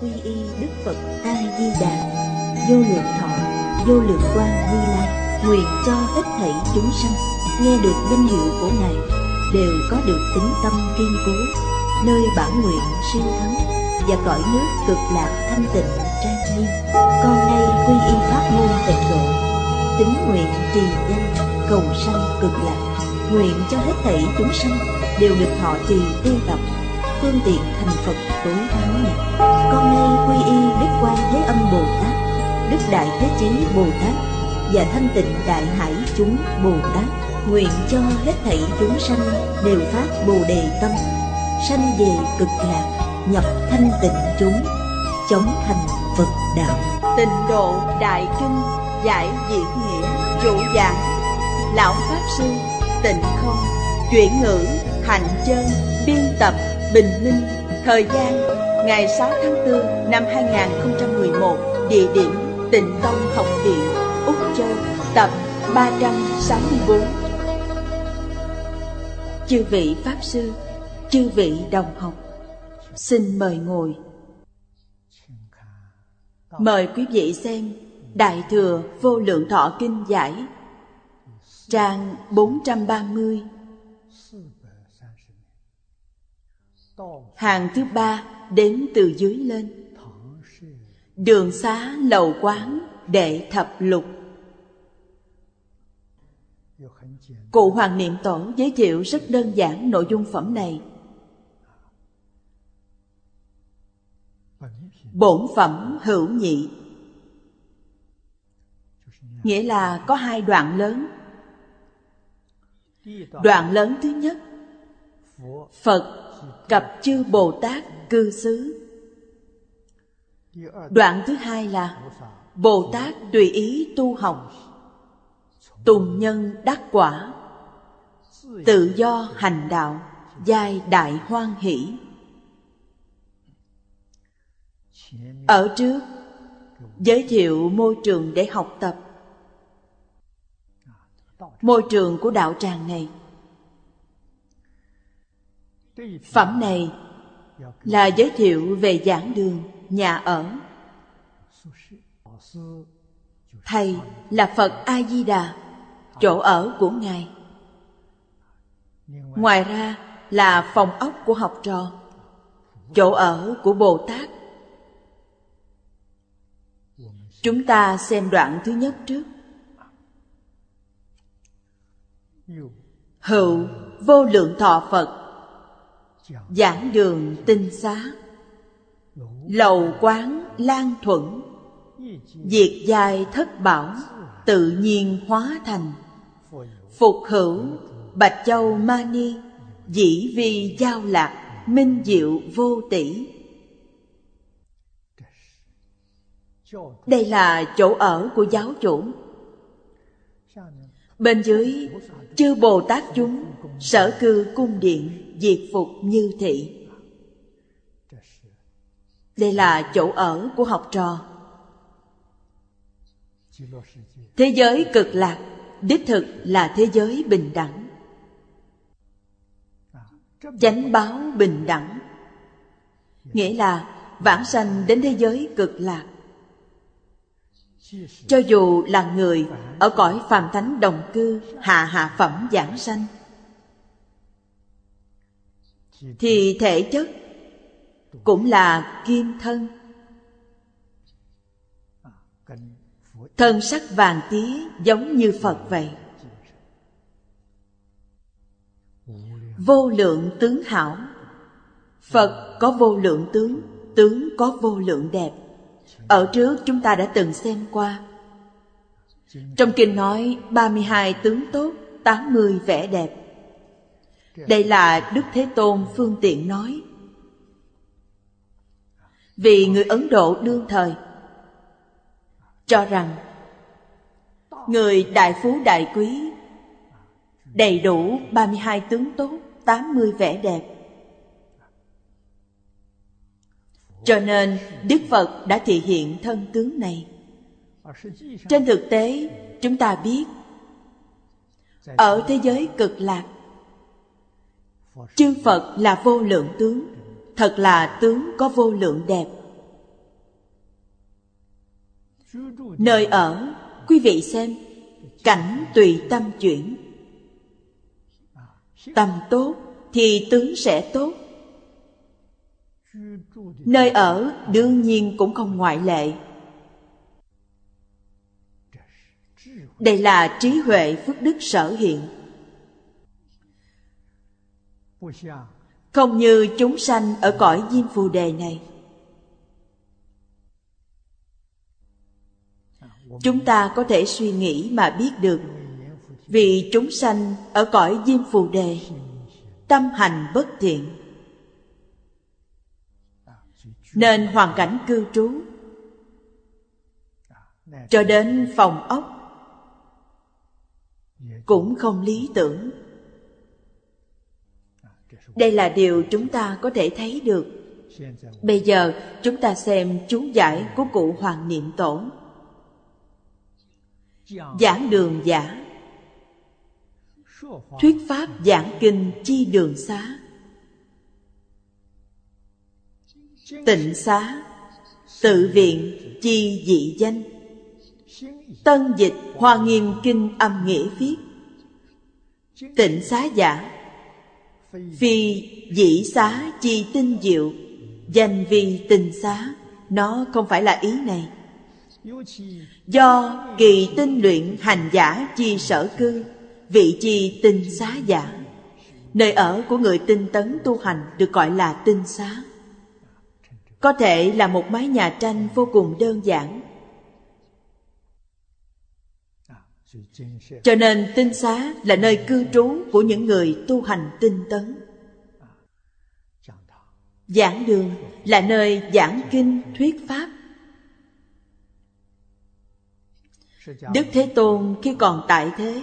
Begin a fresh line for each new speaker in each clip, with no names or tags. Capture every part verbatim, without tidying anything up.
quy y Đức Phật A Di Đà, vô lượng thọ, vô lượng quang Như Lai, nguyện cho hết thảy chúng sanh nghe được danh hiệu của Ngài đều có được tín tâm kiên cố, nơi bản nguyện siêu thắng và cõi nước cực lạc thanh tịnh trang nghiêm. Con nay quy y pháp môn tịnh độ, tín nguyện trì danh cầu sanh cực lạc, nguyện cho hết thảy chúng sanh đều được thọ trì tu tập phương tiện thành Phật tối thắng này. Con nay quy y Đức Quan Thế Âm Bồ Tát, Đức Đại Thế Chí Bồ Tát và Thanh Tịnh Đại Hải chúng Bồ Tát, nguyện cho hết thảy chúng sanh đều phát Bồ Đề tâm, sanh về cực lạc, nhập thanh tịnh chúng, chống thành Phật đạo. Tịnh độ Đại Kinh giải diễn nghĩa trụ giảng Lão Pháp Sư Tịnh Không, chuyển ngữ Hạnh Chân, biên tập Bình Minh. Thời gian ngày sáu tháng tư năm hai nghìn không trăm mười một. Địa điểm Tịnh Tông Học viện, Úc Châu. Tập ba trăm sáu mươi bốn. Chư vị Pháp Sư, chư vị đồng học, xin mời ngồi. Mời quý vị xem Đại Thừa Vô Lượng Thọ Kinh giải, trang bốn trăm ba mươi, hàng thứ ba đếm từ dưới lên. Đường xá lầu quán đệ thập lục. Cụ Hoàng Niệm Tổ giới thiệu rất đơn giản nội dung phẩm này. Bổn phẩm hữu nhị, nghĩa là có hai đoạn lớn. Đoạn lớn thứ nhất, Phật cập chư Bồ Tát cư xứ. Đoạn thứ hai là Bồ Tát tùy ý tu học, tùng nhân đắc quả, tự do hành đạo, giai đại hoan hỷ. Ở trước giới thiệu môi trường để học tập. Môi trường của đạo tràng này, phẩm này là giới thiệu về giảng đường, nhà ở. Thầy là Phật A Di Đà, chỗ ở của Ngài. Ngoài ra là phòng ốc của học trò, chỗ ở của Bồ Tát. Chúng ta xem đoạn thứ nhất trước. Hữu vô lượng thọ Phật, giảng đường tinh xá, lầu quán lan thuận, diệt giai thất bảo, tự nhiên hóa thành. Phục hữu Bạch Châu Ma Ni, dĩ vi giao lạc, minh diệu vô tỷ. Đây là chỗ ở của giáo chủ. Bên dưới, chư Bồ Tát chúng sở cư cung điện, diệt phục như thị. Đây là chỗ ở của học trò. Thế giới cực lạc đích thực là thế giới bình đẳng, chánh báo bình đẳng, nghĩa là vãng sanh đến thế giới cực lạc. Cho dù là người ở cõi phàm thánh đồng cư, hạ hạ phẩm giảng sanh, thì thể chất cũng là kim thân, thân sắc vàng tía giống như Phật vậy. Vô lượng tướng hảo, Phật có vô lượng tướng, tướng có vô lượng đẹp. Ở trước chúng ta đã từng xem qua. Trong kinh nói ba mươi hai tướng tốt, tám mươi vẻ đẹp. Đây là Đức Thế Tôn phương tiện nói. Vì người Ấn Độ đương thời cho rằng người đại phú đại quý đầy đủ ba mươi hai tướng tốt, tám mươi vẻ đẹp. Cho nên Đức Phật đã thị hiện thân tướng này. Trên thực tế, chúng ta biết ở thế giới cực lạc, chư Phật là vô lượng tướng, thật là tướng có vô lượng đẹp. Nơi ở, quý vị xem, cảnh tùy tâm chuyển. Tâm tốt thì tướng sẽ tốt. Nơi ở đương nhiên cũng không ngoại lệ. Đây là trí huệ phước đức sở hiện. Không như chúng sanh ở cõi Diêm Phù Đề này. Chúng ta có thể suy nghĩ mà biết được, vì chúng sanh ở cõi Diêm Phù Đề tâm hành bất thiện, nên hoàn cảnh cư trú cho đến phòng ốc cũng không lý tưởng. Đây là điều chúng ta có thể thấy được. Bây giờ chúng ta xem chú giải của cụ Hoàng Niệm Tổ. Giảng đường giả, thuyết pháp giảng kinh chi đường xá. Tịnh xá, tự viện chi dị danh. Tân dịch Hoa Nghiêm kinh âm nghĩa viết. Tịnh xá giả, phi dĩ xá chi tinh diệu, danh vi tinh xá. Nó không phải là ý này. Do kỳ tinh luyện hành giả chi sở cư, vị chi tinh xá giả. Nơi ở của người tinh tấn tu hành được gọi là tinh xá. Có thể là một mái nhà tranh vô cùng đơn giản. Cho nên tinh xá là nơi cư trú của những người tu hành tinh tấn. Giảng đường là nơi giảng kinh thuyết pháp. Đức Thế Tôn khi còn tại thế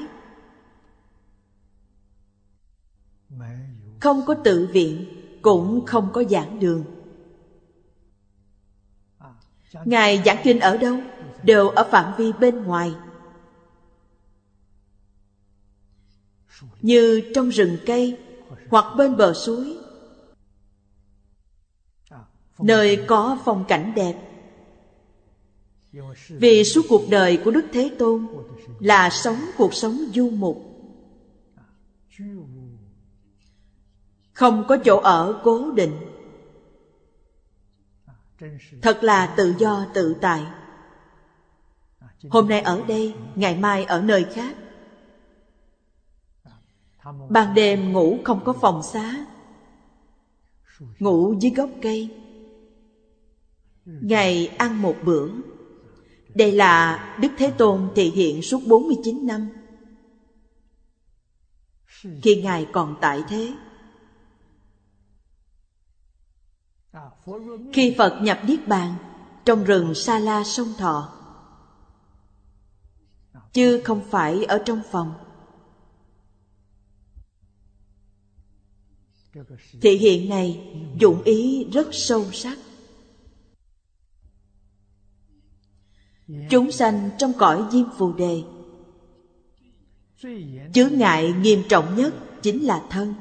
không có tự viện, cũng không có giảng đường. Ngài giảng kinh ở đâu? Đều ở phạm vi bên ngoài, như trong rừng cây hoặc bên bờ suối, nơi có phong cảnh đẹp. Vì suốt cuộc đời của Đức Thế Tôn là sống cuộc sống du mục, không có chỗ ở cố định, thật là tự do tự tại. Hôm nay ở đây, ngày mai ở nơi khác. Ban đêm ngủ không có phòng xá, ngủ dưới gốc cây. Ngày ăn một bữa. Đây là Đức Thế Tôn thể hiện suốt bốn mươi chín năm khi Ngài còn tại thế. Khi Phật nhập Niết Bàn trong rừng Sa La Sông Thọ, chứ không phải ở trong phòng. Thể hiện này dụng ý rất sâu sắc. Chúng sanh trong cõi Diêm Phù Đề, chướng ngại nghiêm trọng nhất chính là thân.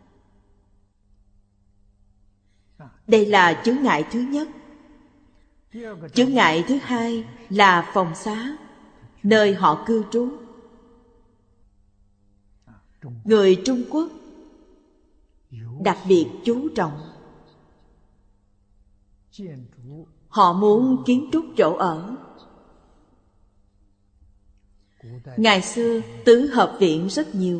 Đây là chướng ngại thứ nhất. Chướng ngại thứ hai là phòng xá, nơi họ cư trú. Người Trung Quốc đặc biệt chú trọng. Họ muốn kiến trúc chỗ ở. Ngày xưa tứ hợp viện rất nhiều,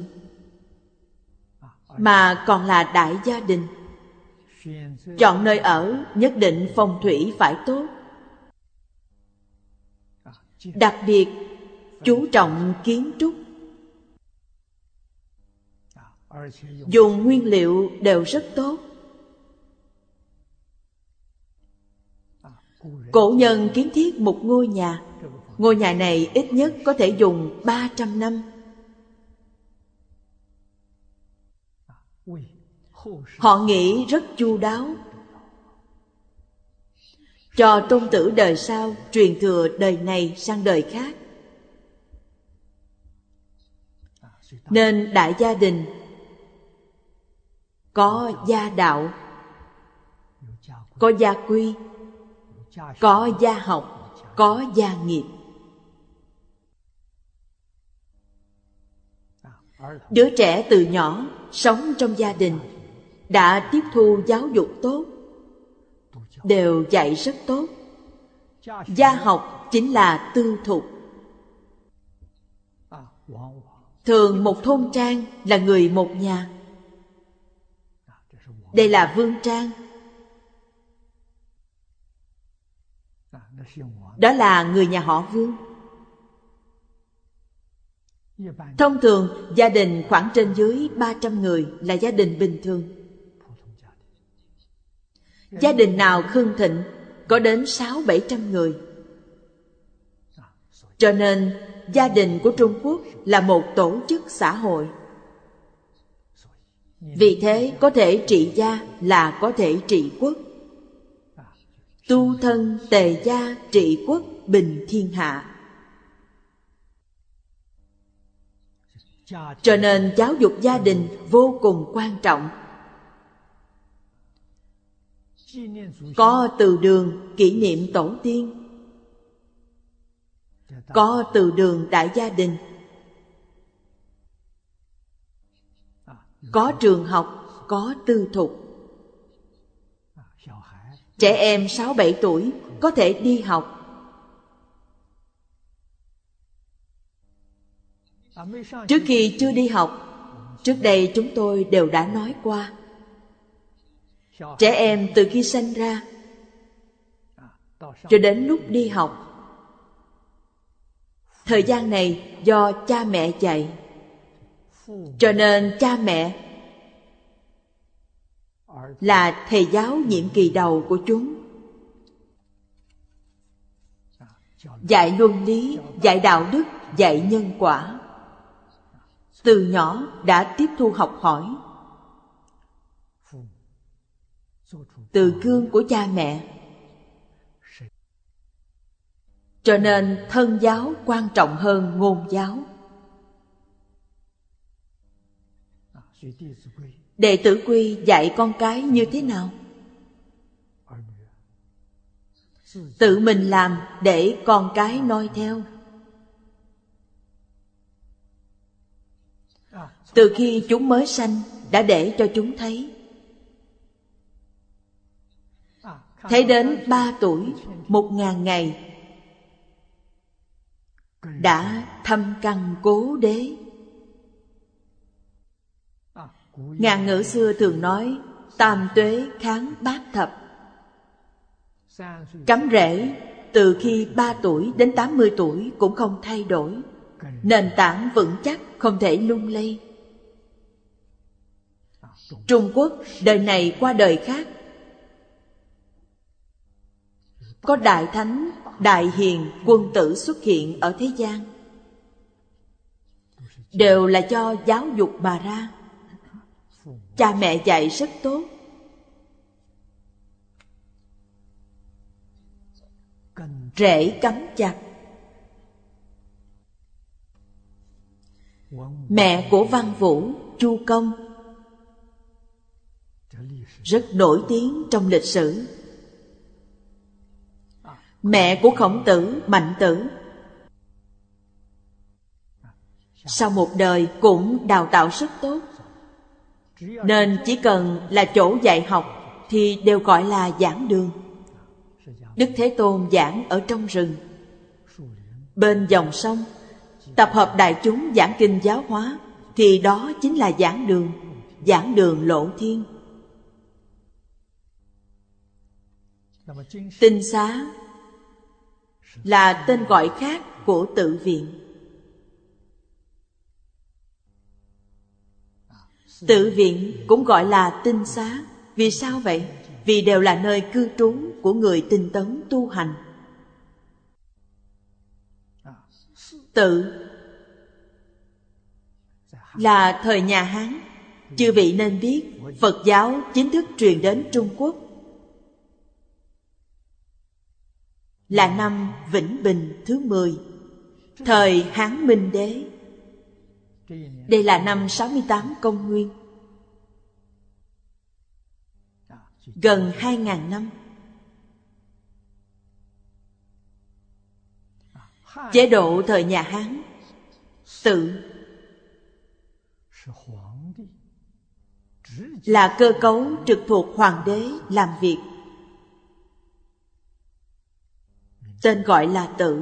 mà còn là đại gia đình. Chọn nơi ở nhất định phong thủy phải tốt. Đặc biệt chú trọng kiến trúc. Dùng nguyên liệu đều rất tốt. Cổ nhân kiến thiết một ngôi nhà. Ngôi nhà này ít nhất có thể dùng ba trăm năm. Họ nghĩ rất chu đáo, cho tôn tử đời sau truyền thừa đời này sang đời khác. Nên đại gia đình có gia đạo, có gia quy, có gia học, có gia nghiệp. Đứa trẻ từ nhỏ sống trong gia đình đã tiếp thu giáo dục tốt, đều dạy rất tốt. Gia học chính là tư thục. Thường một thôn trang là người một nhà. Đây là vương trang. Đó là người nhà họ Vương. Thông thường gia đình khoảng trên dưới ba trăm người là gia đình bình thường. Gia đình nào hưng thịnh có đến sáu bảy trăm người. Cho nên gia đình của Trung Quốc là một tổ chức xã hội. Vì thế có thể trị gia là có thể trị quốc. Tu thân tề gia trị quốc bình thiên hạ. Cho nên giáo dục gia đình vô cùng quan trọng. Có từ đường kỷ niệm tổ tiên, có từ đường đại gia đình, có trường học, có tư thục. Trẻ em sáu bảy tuổi có thể đi học. Trước khi chưa đi học, trước đây chúng tôi đều đã nói qua, trẻ em từ khi sinh ra cho đến lúc đi học, thời gian này do cha mẹ dạy. Cho nên cha mẹ là thầy giáo nhiệm kỳ đầu của chúng. Dạy luân lý, dạy đạo đức, dạy nhân quả. Từ nhỏ đã tiếp thu học hỏi. Từ gương của cha mẹ. Cho nên thân giáo quan trọng hơn ngôn giáo. Đệ tử Quy dạy con cái như thế nào? Tự mình làm để con cái noi theo. Từ khi chúng mới sanh đã để cho chúng thấy. Thấy đến ba tuổi, một ngàn ngày, đã thâm căn cố đế. Ngạn ngữ xưa thường nói tam tuế kháng bát thập. Cắm rễ từ khi ba tuổi đến tám mươi tuổi cũng không thay đổi. Nền tảng vững chắc, không thể lung lay. Trung Quốc đời này qua đời khác, có đại thánh, đại hiền, quân tử xuất hiện ở thế gian, đều là do giáo dục mà ra. Cha mẹ dạy rất tốt. Rễ cắm chặt. Mẹ của Văn Vũ, Chu Công, rất nổi tiếng trong lịch sử. Mẹ của Khổng Tử, Mạnh Tử, sau một đời cũng đào tạo rất tốt. Nên chỉ cần là chỗ dạy học thì đều gọi là giảng đường. Đức Thế Tôn giảng ở trong rừng, bên dòng sông, tập hợp đại chúng giảng kinh giáo hóa, thì đó chính là giảng đường, giảng đường lộ thiên. Tinh xá là tên gọi khác của tự viện. Tự viện cũng gọi là tinh xá. Vì sao vậy? Vì đều là nơi cư trú của người tinh tấn tu hành. Tự là thời nhà Hán. Chư vị nên biết Phật giáo chính thức truyền đến Trung Quốc là năm Vĩnh Bình thứ mười, thời Hán Minh Đế. Đây là năm sáu mươi tám công nguyên, gần hai ngàn năm. Chế độ thời nhà Hán, tự là cơ cấu trực thuộc hoàng đế làm việc, tên gọi là tự.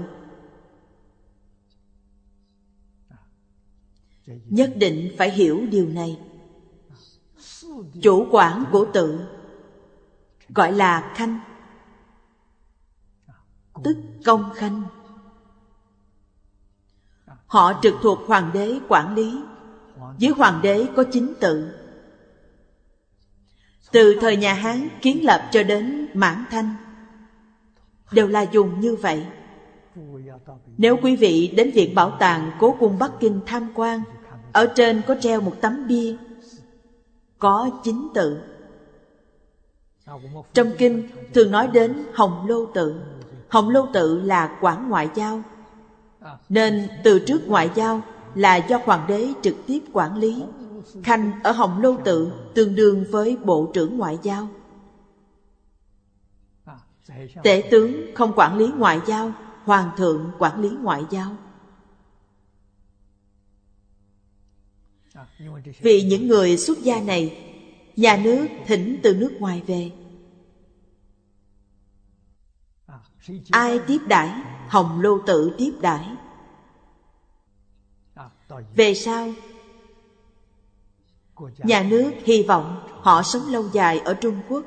Nhất định phải hiểu điều này. Chủ quản của tự gọi là khanh, tức công khanh. Họ trực thuộc hoàng đế quản lý. Dưới hoàng đế có chính tự. Từ thời nhà Hán kiến lập cho đến Mãn Thanh đều là dùng như vậy. Nếu quý vị đến Viện Bảo tàng Cố cung Bắc Kinh tham quan, ở trên có treo một tấm bia có chính tự. Trong kinh thường nói đến Hồng Lô tự. Hồng Lô tự là quản ngoại giao, nên từ trước ngoại giao là do hoàng đế trực tiếp quản lý. Khanh ở Hồng Lô tự tương đương với bộ trưởng ngoại giao. Tể tướng không quản lý ngoại giao, hoàng thượng quản lý ngoại giao. Vì những người xuất gia này, nhà nước thỉnh từ nước ngoài về, ai tiếp đãi? Hồng Lô tự tiếp đãi. Về sau, nhà nước hy vọng họ sống lâu dài ở Trung Quốc.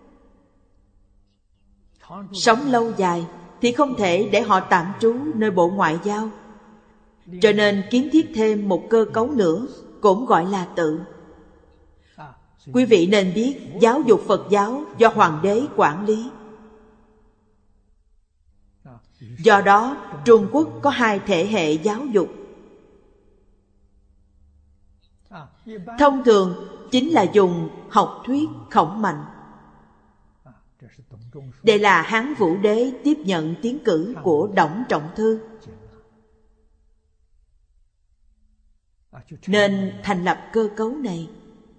Sống lâu dài thì không thể để họ tạm trú nơi bộ ngoại giao, cho nên kiến thiết thêm một cơ cấu nữa, cũng gọi là tự. Quý vị nên biết giáo dục Phật giáo do hoàng đế quản lý. Do đó Trung Quốc có hai thể hệ giáo dục. Thông thường chính là dùng học thuyết khổng mạnh. Đây là Hán Vũ Đế tiếp nhận tiến cử của Đổng Trọng Thư, nên thành lập cơ cấu này.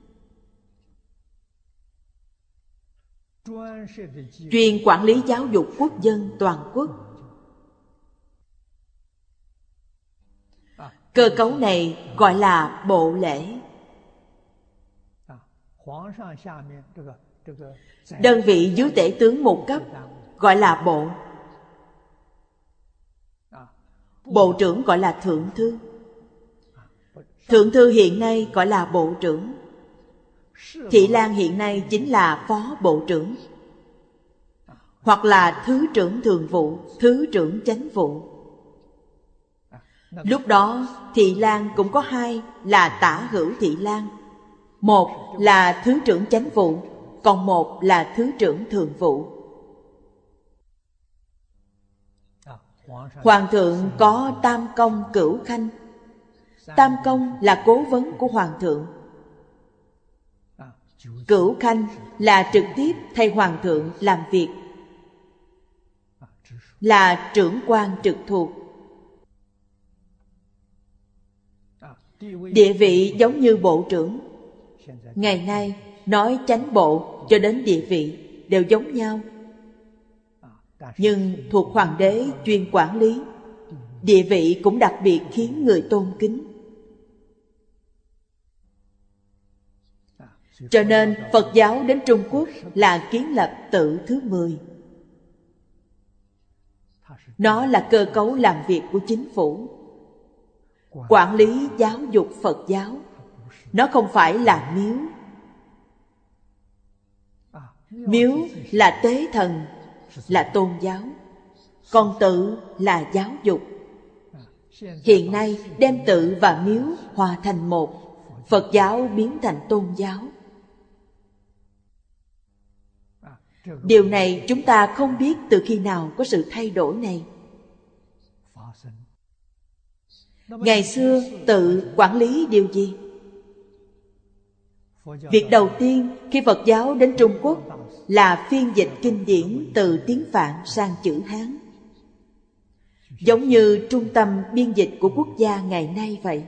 Chuyên quản lý giáo dục quốc dân toàn quốc. Cơ cấu này gọi là bộ lễ. Đơn vị dưới tể tướng một cấp gọi là bộ. Bộ trưởng gọi là thượng thư. Thượng thư hiện nay gọi là bộ trưởng. Thị lang hiện nay chính là phó bộ trưởng, hoặc là thứ trưởng thường vụ, thứ trưởng chánh vụ. Lúc đó thị lang cũng có hai là tả hữu thị lang. Một là thứ trưởng chánh vụ, còn một là thứ trưởng thường vụ. Hoàng thượng có tam công cửu khanh. Tam công là cố vấn của hoàng thượng. Cửu khanh là trực tiếp thay hoàng thượng làm việc, là trưởng quan trực thuộc. Địa vị giống như bộ trưởng. Ngày nay nói chánh bộ cho đến địa vị đều giống nhau, nhưng thuộc hoàng đế chuyên quản lý, địa vị cũng đặc biệt khiến người tôn kính. Cho nên Phật giáo đến Trung Quốc là kiến lập tự thứ mười. Nó là cơ cấu làm việc của chính phủ, quản lý giáo dục Phật giáo. Nó không phải là miếu. Miếu là tế thần, là tôn giáo, còn tự là giáo dục. Hiện nay đem tự và miếu hòa thành một, Phật giáo biến thành tôn giáo. Điều này chúng ta không biết từ khi nào có sự thay đổi này. Ngày xưa tự quản lý điều gì? Việc đầu tiên khi Phật giáo đến Trung Quốc là phiên dịch kinh điển từ tiếng Phạn sang chữ Hán, giống như trung tâm biên dịch của quốc gia ngày nay vậy.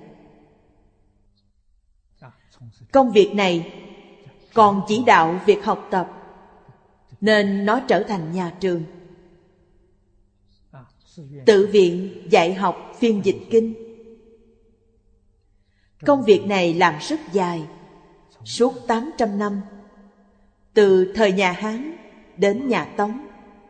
Công việc này còn chỉ đạo việc học tập, nên nó trở thành nhà trường. tự viện dạy học phiên dịch kinh. Công việc này làm rất dài, suốt tám trăm năm, từ thời nhà Hán đến nhà Tống.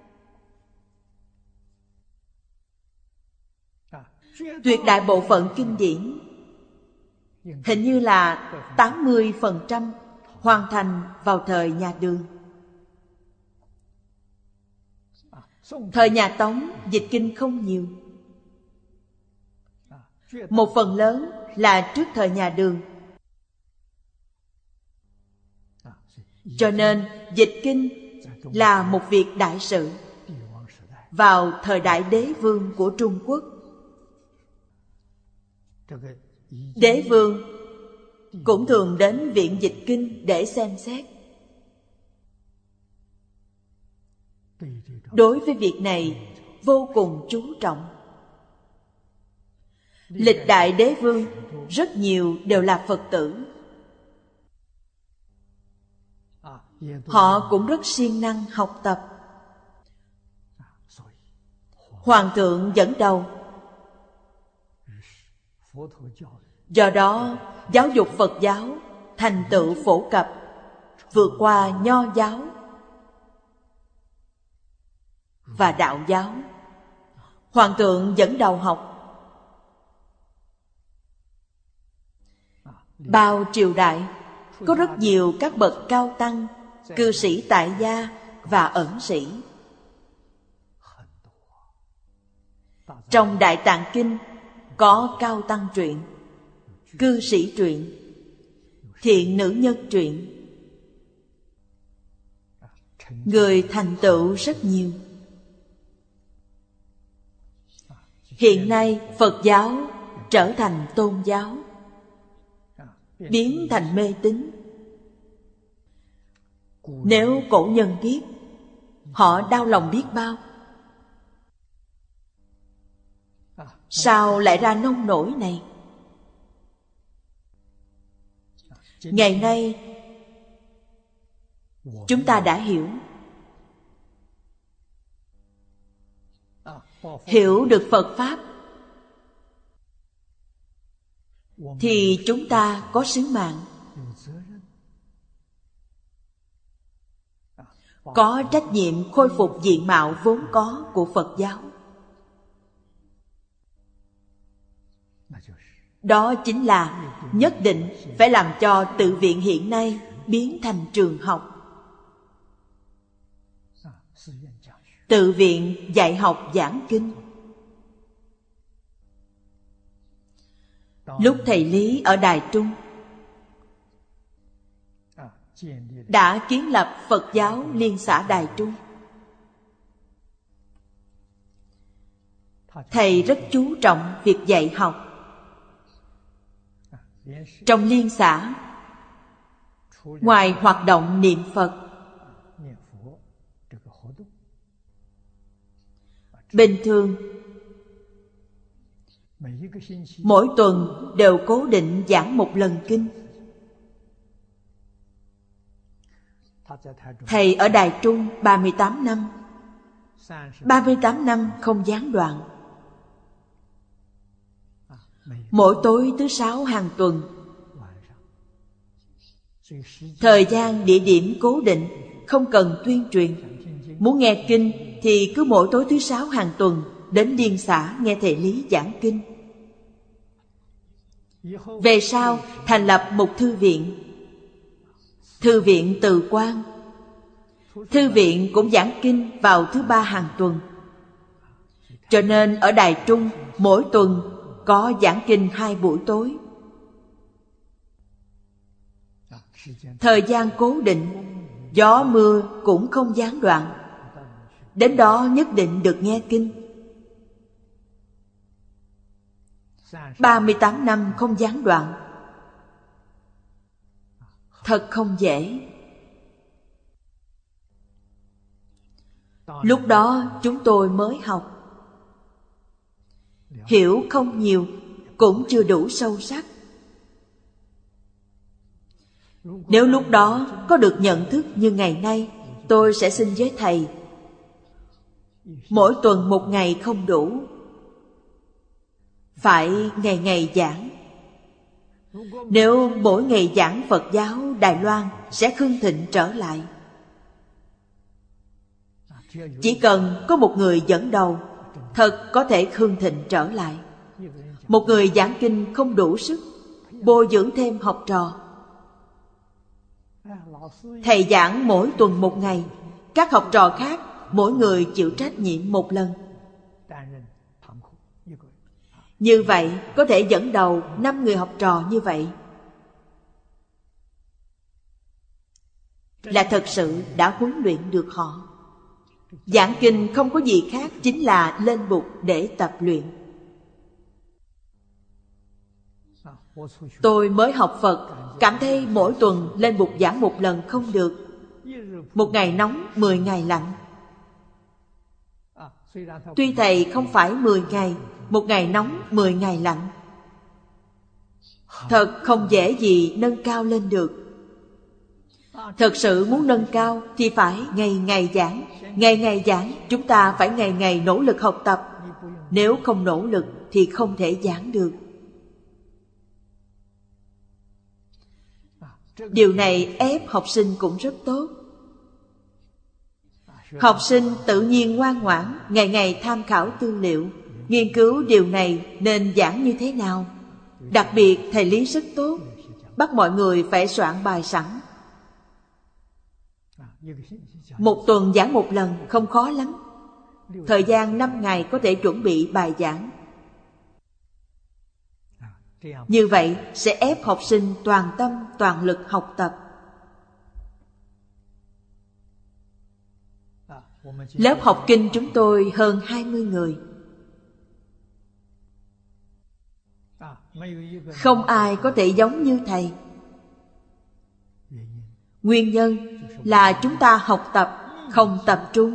Tuyệt đại bộ phận kinh điển, hình như là tám mươi phần trăm hoàn thành vào thời nhà Đường. Thời nhà Tống dịch kinh không nhiều. Một phần lớn là trước thời nhà Đường. Cho nên dịch kinh là một việc đại sự. Vào thời đại đế vương của Trung Quốc, đế vương cũng thường đến viện dịch kinh để xem xét. Đối với việc này vô cùng chú trọng. Lịch đại đế vương rất nhiều đều là Phật tử. Họ cũng rất siêng năng học tập. Hoàng thượng dẫn đầu. Do đó, giáo dục Phật giáo thành tựu phổ cập, vượt qua Nho giáo và Đạo giáo. Hoàng thượng dẫn đầu học. Bao triều đại có rất nhiều các bậc cao tăng, cư sĩ tại gia và ẩn sĩ. Trong Đại Tạng Kinh có cao tăng truyện, cư sĩ truyện, thiện nữ nhân truyện. Người thành tựu rất nhiều. Hiện nay Phật giáo trở thành tôn giáo, biến thành mê tín. Nếu cổ nhân biết, họ đau lòng biết bao. Sao lại ra nông nổi này? Ngày nay chúng ta đã hiểu. Hiểu được Phật Pháp thì chúng ta có sứ mạng, có trách nhiệm khôi phục diện mạo vốn có của Phật giáo. Đó chính là nhất định phải làm cho tự viện hiện nay biến thành trường học. Tự viện dạy học giảng kinh. Lúc thầy Lý ở Đài Trung đã kiến lập Phật giáo Liên xã Đài Trung. Thầy rất chú trọng việc dạy học. Trong liên xã, ngoài hoạt động niệm Phật, bình thường mỗi tuần đều cố định giảng một lần kinh. Thầy ở Đài Trung ba mươi tám năm, ba mươi tám năm không gián đoạn. Mỗi tối thứ sáu hàng tuần. Thời gian địa điểm cố định, không cần tuyên truyền. Muốn nghe kinh thì cứ mỗi tối thứ sáu hàng tuần đến liên xã nghe thầy Lý giảng kinh. Về sau thành lập một thư viện, Thư viện Từ Quan. Thư viện cũng giảng kinh vào thứ ba hàng tuần. Cho nên ở Đài Trung mỗi tuần có giảng kinh hai buổi tối. Thời gian cố định, gió mưa cũng không gián đoạn. Đến đó nhất định được nghe kinh. ba mươi tám năm không gián đoạn, thật không dễ. Lúc đó chúng tôi mới học, hiểu không nhiều, cũng chưa đủ sâu sắc. Nếu lúc đó có được nhận thức như ngày nay, tôi sẽ xin với thầy, mỗi tuần một ngày không đủ, phải ngày ngày giảng. Nếu mỗi ngày giảng Phật giáo, Đài Loan sẽ hưng thịnh trở lại. Chỉ cần có một người dẫn đầu, thật có thể hưng thịnh trở lại. Một người giảng kinh không đủ sức, bồi dưỡng thêm học trò. Thầy giảng mỗi tuần một ngày, các học trò khác mỗi người chịu trách nhiệm một lần. Như vậy có thể dẫn đầu năm người học trò như vậy, là thật sự đã huấn luyện được họ. Giảng kinh không có gì khác, chính là lên bục để tập luyện. Tôi mới học Phật, cảm thấy mỗi tuần lên bục giảng một lần không được. Một ngày nóng, mười ngày lạnh. Tuy thầy không phải mười ngày, một ngày nóng, mười ngày lạnh. Thật không dễ gì nâng cao lên được. Thật sự muốn nâng cao thì phải ngày ngày giảng. Ngày ngày giảng, chúng ta phải ngày ngày nỗ lực học tập. Nếu không nỗ lực thì không thể giảng được. Điều này ép học sinh cũng rất tốt. Học sinh tự nhiên ngoan ngoãn, ngày ngày tham khảo tư liệu, nghiên cứu điều này nên giảng như thế nào. Đặc biệt thầy Lý rất tốt, bắt mọi người phải soạn bài sẵn. Một tuần giảng một lần không khó lắm. Thời gian năm ngày có thể chuẩn bị bài giảng. Như vậy sẽ ép học sinh toàn tâm toàn lực học tập. Lớp học kinh chúng tôi hơn hai mươi người. Không ai có thể giống như thầy. Nguyên nhân là chúng ta học tập không tập trung.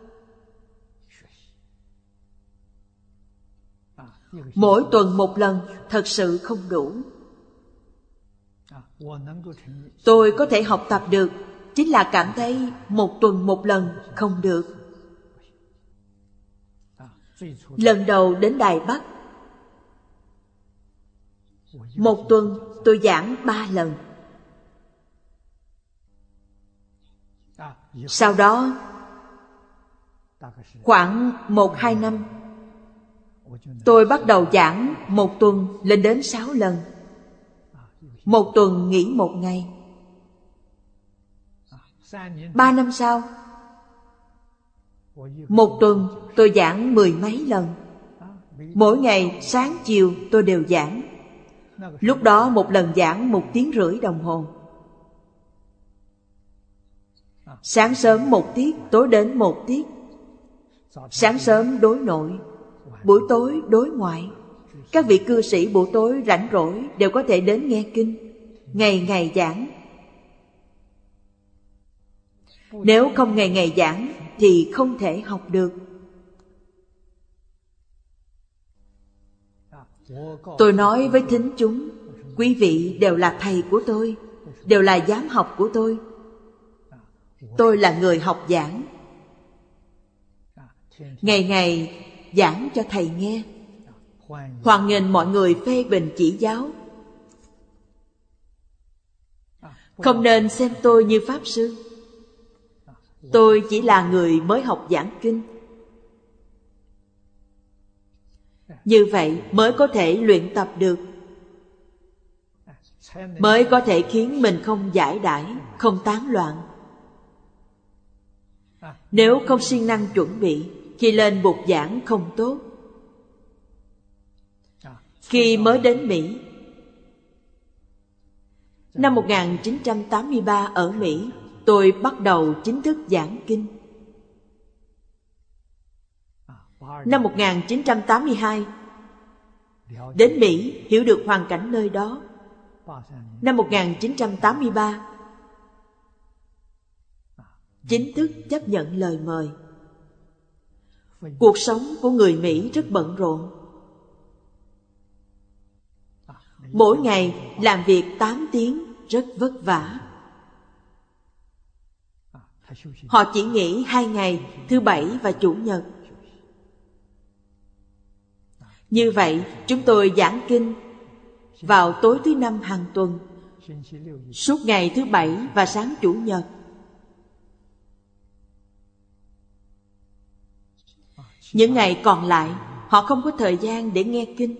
Mỗi tuần một lần thật sự không đủ. Tôi có thể học tập được, chính là cảm thấy một tuần một lần không được. Lần đầu đến Đài Bắc, một tuần tôi giảng ba lần. Sau đó khoảng một hai năm, tôi bắt đầu giảng một tuần lên đến sáu lần. Một tuần nghỉ một ngày. Ba năm sau, một tuần tôi giảng mười mấy lần. Mỗi ngày sáng chiều tôi đều giảng. Lúc đó một lần giảng một tiếng rưỡi đồng hồ. Sáng sớm một tiết, tối đến một tiết. Sáng sớm đối nội, buổi tối đối ngoại. Các vị cư sĩ buổi tối rảnh rỗi đều có thể đến nghe kinh. Ngày ngày giảng. Nếu không ngày ngày giảng thì không thể học được. Tôi nói với thính chúng, quý vị đều là thầy của tôi, đều là giám học của tôi. Tôi là người học giảng. Ngày ngày giảng cho thầy nghe. Hoan nghênh mọi người phê bình chỉ giáo. Không nên xem tôi như Pháp Sư. Tôi chỉ là người mới học giảng kinh. Như vậy mới có thể luyện tập được, mới có thể khiến mình không giải đãi, không tán loạn. Nếu không siêng năng chuẩn bị, khi lên bục giảng không tốt. Khi mới đến Mỹ, năm một nghìn chín trăm tám mươi ba ở Mỹ, tôi bắt đầu chính thức giảng kinh. Năm một nghìn chín trăm tám mươi hai, đến Mỹ hiểu được hoàn cảnh nơi đó. Năm một nghìn chín trăm tám mươi ba, chính thức chấp nhận lời mời. Cuộc sống của người Mỹ rất bận rộn. Mỗi ngày làm việc tám tiếng, rất vất vả. Họ chỉ nghỉ hai ngày, thứ Bảy và Chủ nhật. Như vậy, chúng tôi giảng kinh vào tối thứ năm hàng tuần, suốt ngày thứ bảy và sáng chủ nhật. Những ngày còn lại, họ không có thời gian để nghe kinh,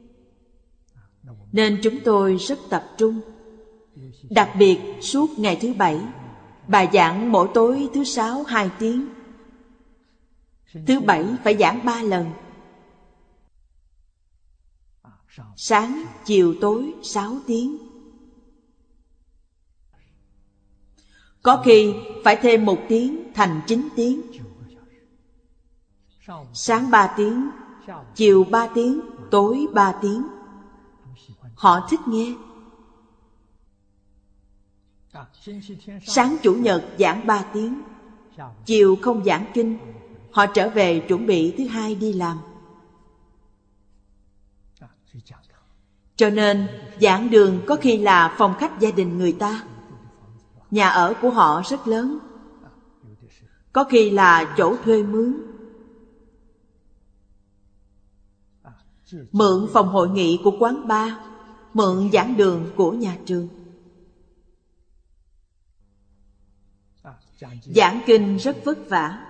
nên chúng tôi rất tập trung. Đặc biệt suốt ngày thứ bảy, bà giảng mỗi tối thứ sáu hai tiếng, thứ bảy phải giảng ba lần, sáng, chiều, tối sáu tiếng. Có khi phải thêm một tiếng thành chín tiếng. Sáng ba tiếng, chiều ba tiếng, tối ba tiếng. Họ thích nghe. Sáng chủ nhật giảng ba tiếng, chiều không giảng kinh, họ trở về chuẩn bị thứ hai đi làm. Cho nên giảng đường có khi là phòng khách gia đình người ta. Nhà ở của họ rất lớn, có khi là chỗ thuê mướn. Mượn phòng hội nghị của quán bar, mượn giảng đường của nhà trường. Giảng kinh rất vất vả,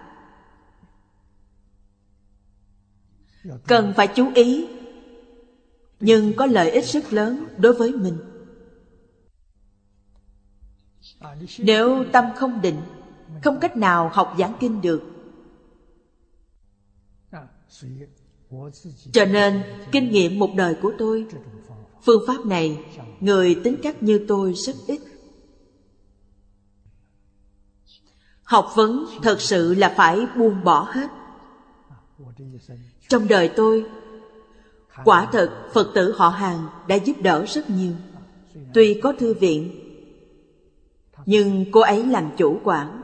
cần phải chú ý, nhưng có lợi ích rất lớn đối với mình. Nếu tâm không định, không cách nào học giảng kinh được. Cho nên, kinh nghiệm một đời của tôi, phương pháp này, người tính cách như tôi rất ít. Học vấn thật sự là phải buông bỏ hết. Trong đời tôi, quả thật Phật tử họ Hàng đã giúp đỡ rất nhiều. Tuy có thư viện, nhưng cô ấy làm chủ quản.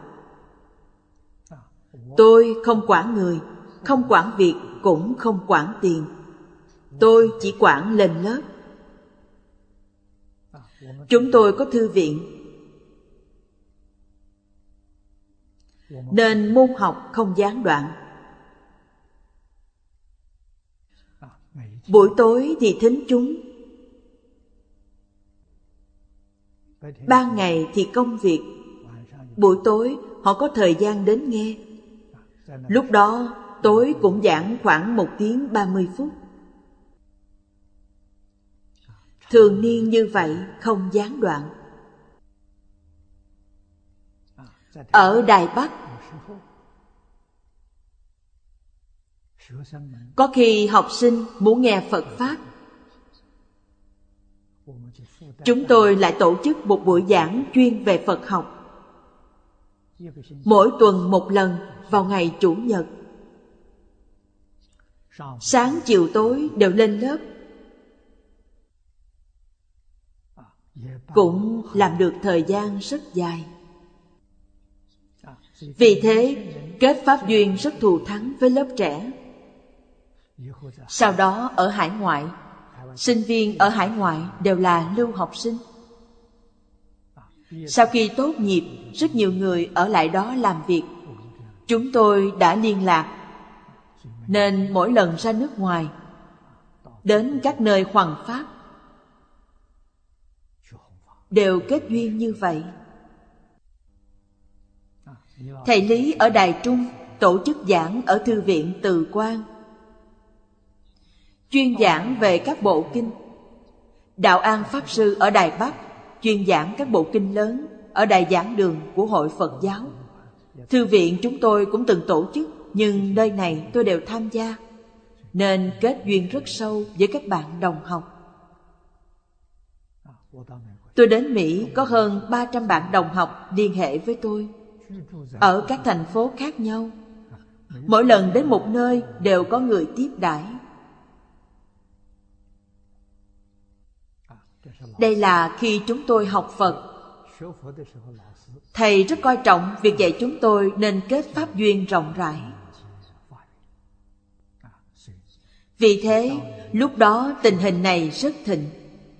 Tôi không quản người, không quản việc, cũng không quản tiền. Tôi chỉ quản lên lớp. Chúng tôi có thư viện, nên môn học không gián đoạn. Buổi tối thì thính chúng, ban ngày thì công việc. Buổi tối họ có thời gian đến nghe. Lúc đó tối cũng giảng khoảng một tiếng ba mươi phút. Thường niên như vậy, không gián đoạn. Ở Đài Bắc, có khi học sinh muốn nghe Phật Pháp, chúng tôi lại tổ chức một buổi giảng chuyên về Phật học. Mỗi tuần một lần vào ngày Chủ nhật. Sáng chiều tối đều lên lớp. Cũng làm được thời gian rất dài. Vì thế, kết pháp duyên rất thù thắng với lớp trẻ. Sau đó ở hải ngoại, sinh viên ở hải ngoại đều là lưu học sinh. Sau khi tốt nghiệp, rất nhiều người ở lại đó làm việc. Chúng tôi đã liên lạc, nên mỗi lần ra nước ngoài, đến các nơi hoằng pháp, đều kết duyên như vậy. Thầy Lý ở Đài Trung tổ chức giảng ở Thư viện Từ Quan, chuyên giảng về các bộ kinh. Đạo An Pháp Sư ở Đài Bắc chuyên giảng các bộ kinh lớn ở Đài Giảng Đường của Hội Phật giáo. Thư viện chúng tôi cũng từng tổ chức, nhưng nơi này tôi đều tham gia, nên kết duyên rất sâu với các bạn đồng học. Tôi đến Mỹ có hơn ba trăm bạn đồng học liên hệ với tôi, ở các thành phố khác nhau. Mỗi lần đến một nơi đều có người tiếp đãi. Đây là khi chúng tôi học Phật. Thầy rất coi trọng việc dạy chúng tôi nên kết pháp duyên rộng rãi. Vì thế, lúc đó tình hình này rất thịnh.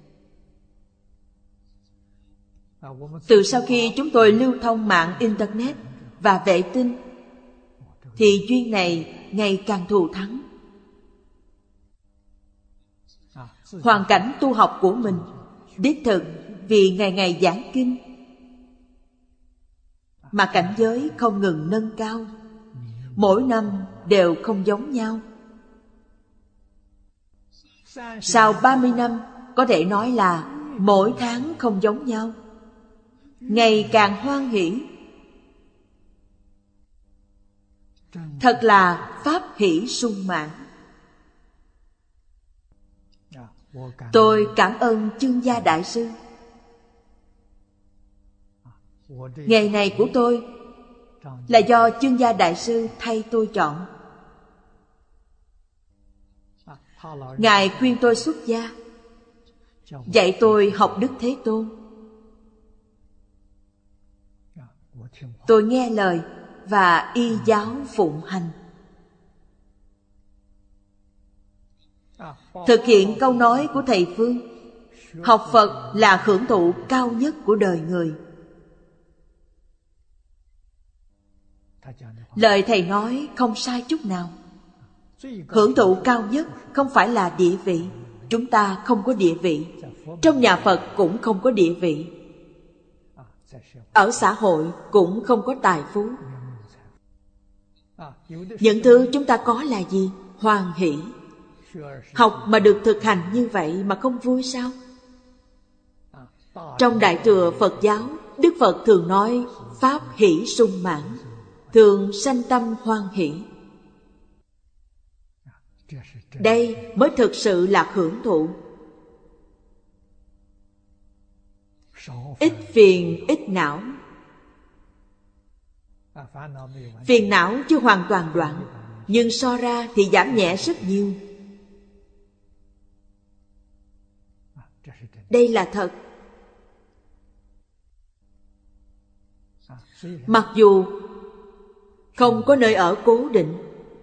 Từ sau khi chúng tôi lưu thông mạng Internet và vệ tinh, thì duyên này ngày càng thù thắng. hoàn cảnh tu học của mình, đích thực vì ngày ngày giảng kinh mà cảnh giới không ngừng nâng cao. Mỗi năm đều không giống nhau. Sau ba mươi năm có thể nói là mỗi tháng không giống nhau, ngày càng hoan hỷ. Thật là pháp hỷ sung mãn. Tôi cảm ơn Chương Gia Đại Sư. Nghề này của tôi là do Chương Gia Đại Sư thay tôi chọn. Ngài khuyên tôi xuất gia, dạy tôi học Đức Thế Tôn. Tôi nghe lời và y giáo phụng hành. Thực hiện câu nói của Thầy Phương, học Phật là hưởng thụ cao nhất của đời người. Lời Thầy nói không sai chút nào. Hưởng thụ cao nhất không phải là địa vị. Chúng ta không có địa vị. Trong nhà Phật cũng không có địa vị. Ở xã hội cũng không có tài phú. Những thứ chúng ta có là gì? Hoan hỷ. Học mà được thực hành như vậy mà không vui sao? Trong Đại Thừa Phật giáo, Đức Phật thường nói pháp hỷ sung mãn, thường sanh tâm hoan hỷ. Đây mới thực sự là hưởng thụ. Ít phiền ít não. Phiền não chưa hoàn toàn đoạn, nhưng so ra thì giảm nhẹ rất nhiều. Đây là thật. Mặc dù không có nơi ở cố định,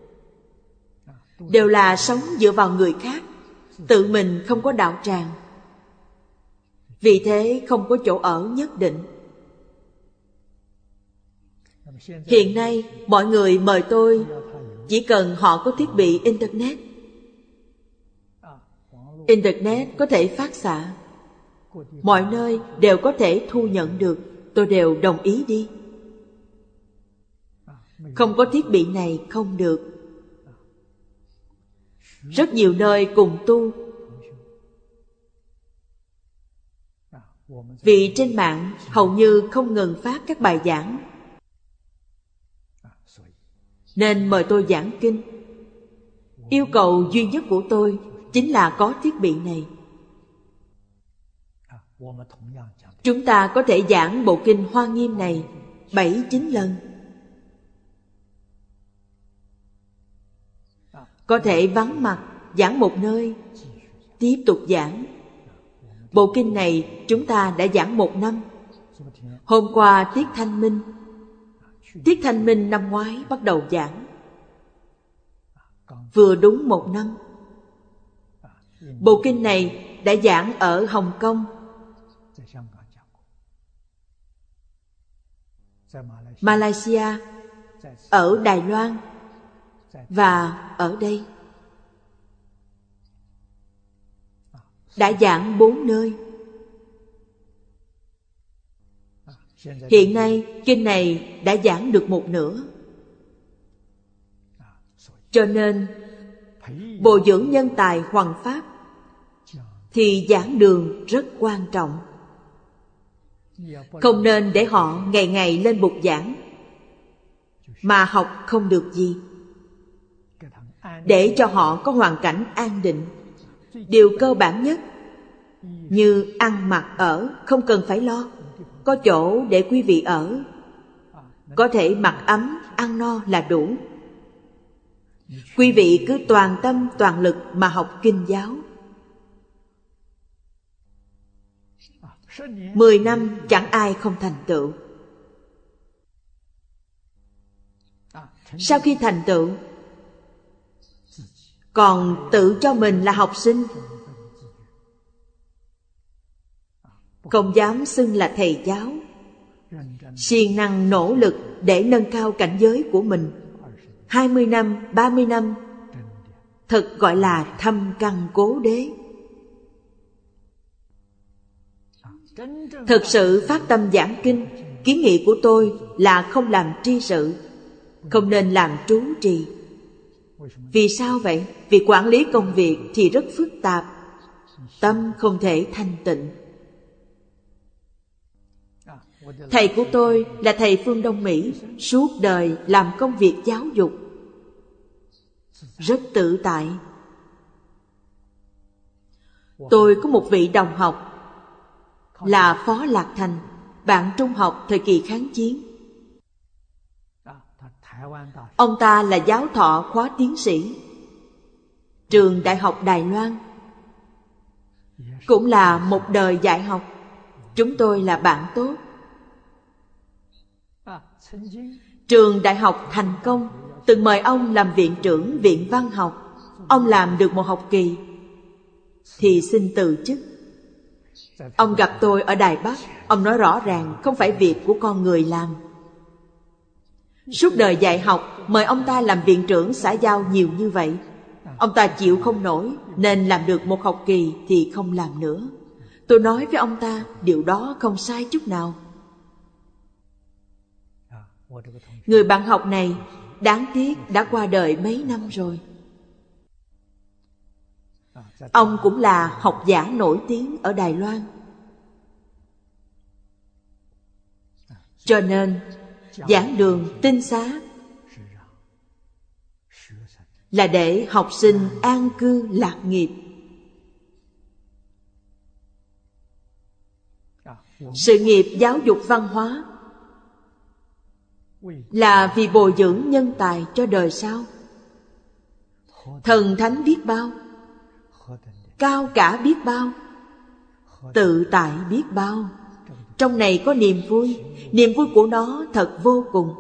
đều là sống dựa vào người khác, tự mình không có đạo tràng, vì thế không có chỗ ở nhất định. Hiện nay mọi người mời tôi chỉ cần họ có thiết bị Internet. Internet có thể phát xạ, mọi nơi đều có thể thu nhận được, tôi đều đồng ý đi. Không có thiết bị này không được. Rất nhiều nơi cùng tu, vì trên mạng hầu như không ngừng phát các bài giảng, nên mời tôi giảng kinh. Yêu cầu duy nhất của tôi chính là có thiết bị này. Chúng ta có thể giảng bộ kinh Hoa Nghiêm này bảy chín lần. Có thể vắng mặt giảng một nơi, tiếp tục giảng. Bộ kinh này chúng ta đã giảng một năm. Hôm qua Tiết Thanh Minh, Tiết Thanh Minh năm ngoái bắt đầu giảng, vừa đúng một năm. Bộ kinh này đã giảng ở Hồng Kông, Malaysia, ở Đài Loan và ở đây. Đã giảng bốn nơi. Hiện nay kinh này đã giảng được một nửa. Cho nên bồi dưỡng nhân tài hoằng pháp thì giảng đường rất quan trọng. Không nên để họ ngày ngày lên bục giảng mà học không được gì. Để cho họ có hoàn cảnh an định. Điều cơ bản nhất như ăn mặc ở không cần phải lo, có chỗ để quý vị ở, có thể mặc ấm, ăn no là đủ. Quý vị cứ toàn tâm toàn lực mà học kinh giáo. Mười năm chẳng ai không thành tựu. Sau khi thành tựu, còn tự cho mình là học sinh, không dám xưng là thầy giáo, siêng năng nỗ lực để nâng cao cảnh giới của mình. Hai mươi năm, ba mươi năm, thật gọi là thâm căn cố đế. Thực sự phát tâm giảng kinh, kiến nghị của tôi là không làm tri sự, không nên làm trú trì. Vì sao vậy? Vì quản lý công việc thì rất phức tạp, tâm không thể thanh tịnh. Thầy của tôi là thầy phương Đông Mỹ, suốt đời làm công việc giáo dục, rất tự tại. Tôi có một vị đồng học là Phó Lạc Thành, bạn trung học thời kỳ kháng chiến. Ông ta là giáo thọ khóa tiến sĩ, trường Đại học Đài Loan, cũng là một đời dạy học. Chúng tôi là bạn tốt. Trường Đại học Thành Công từng mời ông làm viện trưởng viện văn học. Ông làm được một học kỳ thì xin từ chức. Ông gặp tôi ở Đài Bắc. Ông nói rõ ràng không phải việc của con người làm. Suốt đời dạy học, mời ông ta làm viện trưởng xã giao nhiều như vậy, ông ta chịu không nổi, nên làm được một học kỳ thì không làm nữa. Tôi nói với ông ta, điều đó không sai chút nào. Người bạn học này đáng tiếc đã qua đời mấy năm rồi. Ông cũng là học giả nổi tiếng ở Đài Loan. Cho nên giảng đường tinh xá là để học sinh an cư lạc nghiệp. Sự nghiệp giáo dục văn hóa là vì bồi dưỡng nhân tài cho đời sau. Thần thánh biết bao, cao cả biết bao, tự tại biết bao. Trong này có niềm vui. Niềm vui của nó thật vô cùng.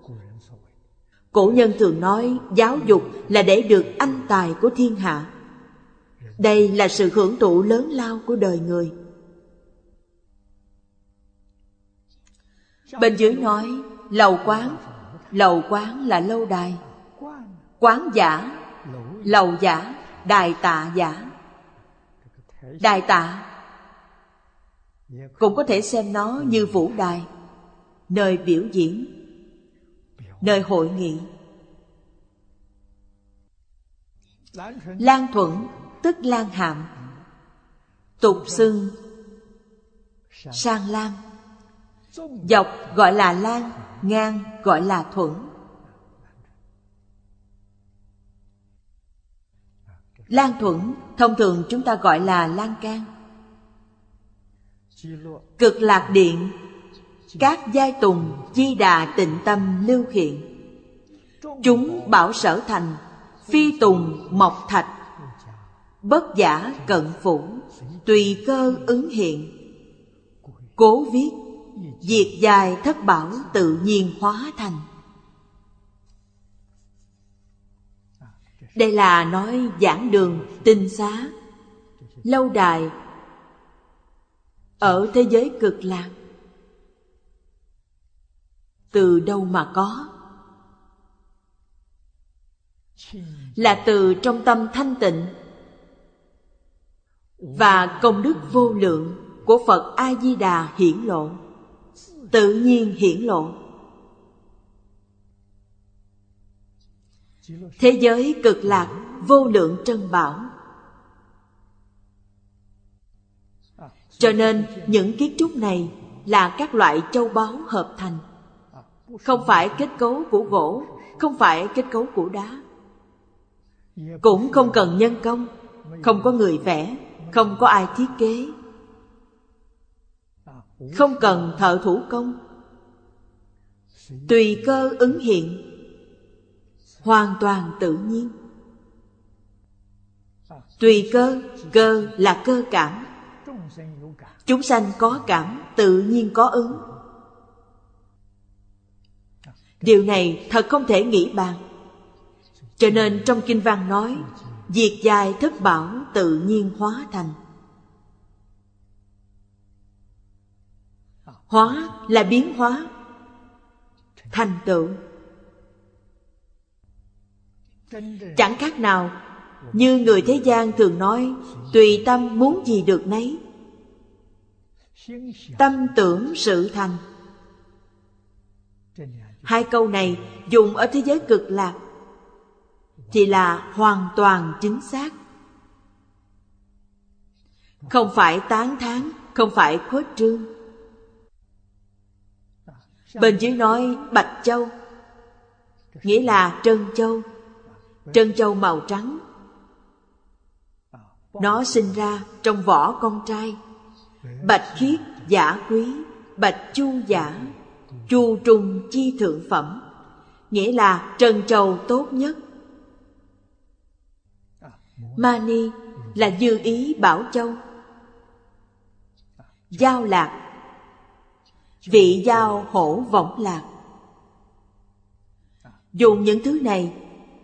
Cổ nhân thường nói giáo dục là để được anh tài của thiên hạ. Đây là sự hưởng thụ lớn lao của đời người. Bên dưới nói lầu quán. Lầu quán là lâu đài. Quán giả, lầu giả, đài tạ giả. Đài tạ cũng có thể xem nó như vũ đài, nơi biểu diễn, nơi hội nghị. Lan thuận tức lan hạm, tục xưng sang lam. Dọc gọi là lan, ngang gọi là thuận. Lan thuận thông thường chúng ta gọi là lan can. Cực lạc điện, các giai tùng di đà tịnh tâm lưu hiện. Chúng bảo sở thành, phi tùng mọc thạch. Bất giả cận phủ, tùy cơ ứng hiện. Cố viết, diệt dài thất bảo tự nhiên hóa thành. Đây là nói giảng đường, tinh xá, lâu đài ở thế giới cực lạc. Từ đâu mà có? Là từ trong tâm thanh tịnh và công đức vô lượng của Phật A-di-đà hiển lộ, tự nhiên hiển lộ. Thế giới cực lạc vô lượng trân bảo. Cho nên những kiến trúc này là các loại châu báu hợp thành, không phải kết cấu của gỗ, không phải kết cấu của đá, cũng không cần nhân công, không có người vẽ, không có ai thiết kế, không cần thợ thủ công, tùy cơ ứng hiện, hoàn toàn tự nhiên. Tùy cơ, cơ là cơ cảm. Chúng sanh có cảm, tự nhiên có ứng. Điều này thật không thể nghĩ bàn. Cho nên trong kinh văn nói diệt dài thất bảo tự nhiên hóa thành. Hóa là biến hóa, thành tựu. Chẳng khác nào như người thế gian thường nói tùy tâm muốn gì được nấy. tâm tưởng sự thành. Hai câu này dùng ở thế giới cực lạc thì là hoàn toàn chính xác. Không phải tán thán, không phải khuếch trương. Bên dưới nói bạch châu, nghĩa là trân châu. Trân châu màu trắng, nó sinh ra trong vỏ con trai. Bạch khiết giả quý, bạch chu giả, chu trùng chi thượng phẩm, nghĩa là trân châu tốt nhất. Mani là dư ý bảo châu. Giao lạc, vị giao hổ võng lạc. Dùng những thứ này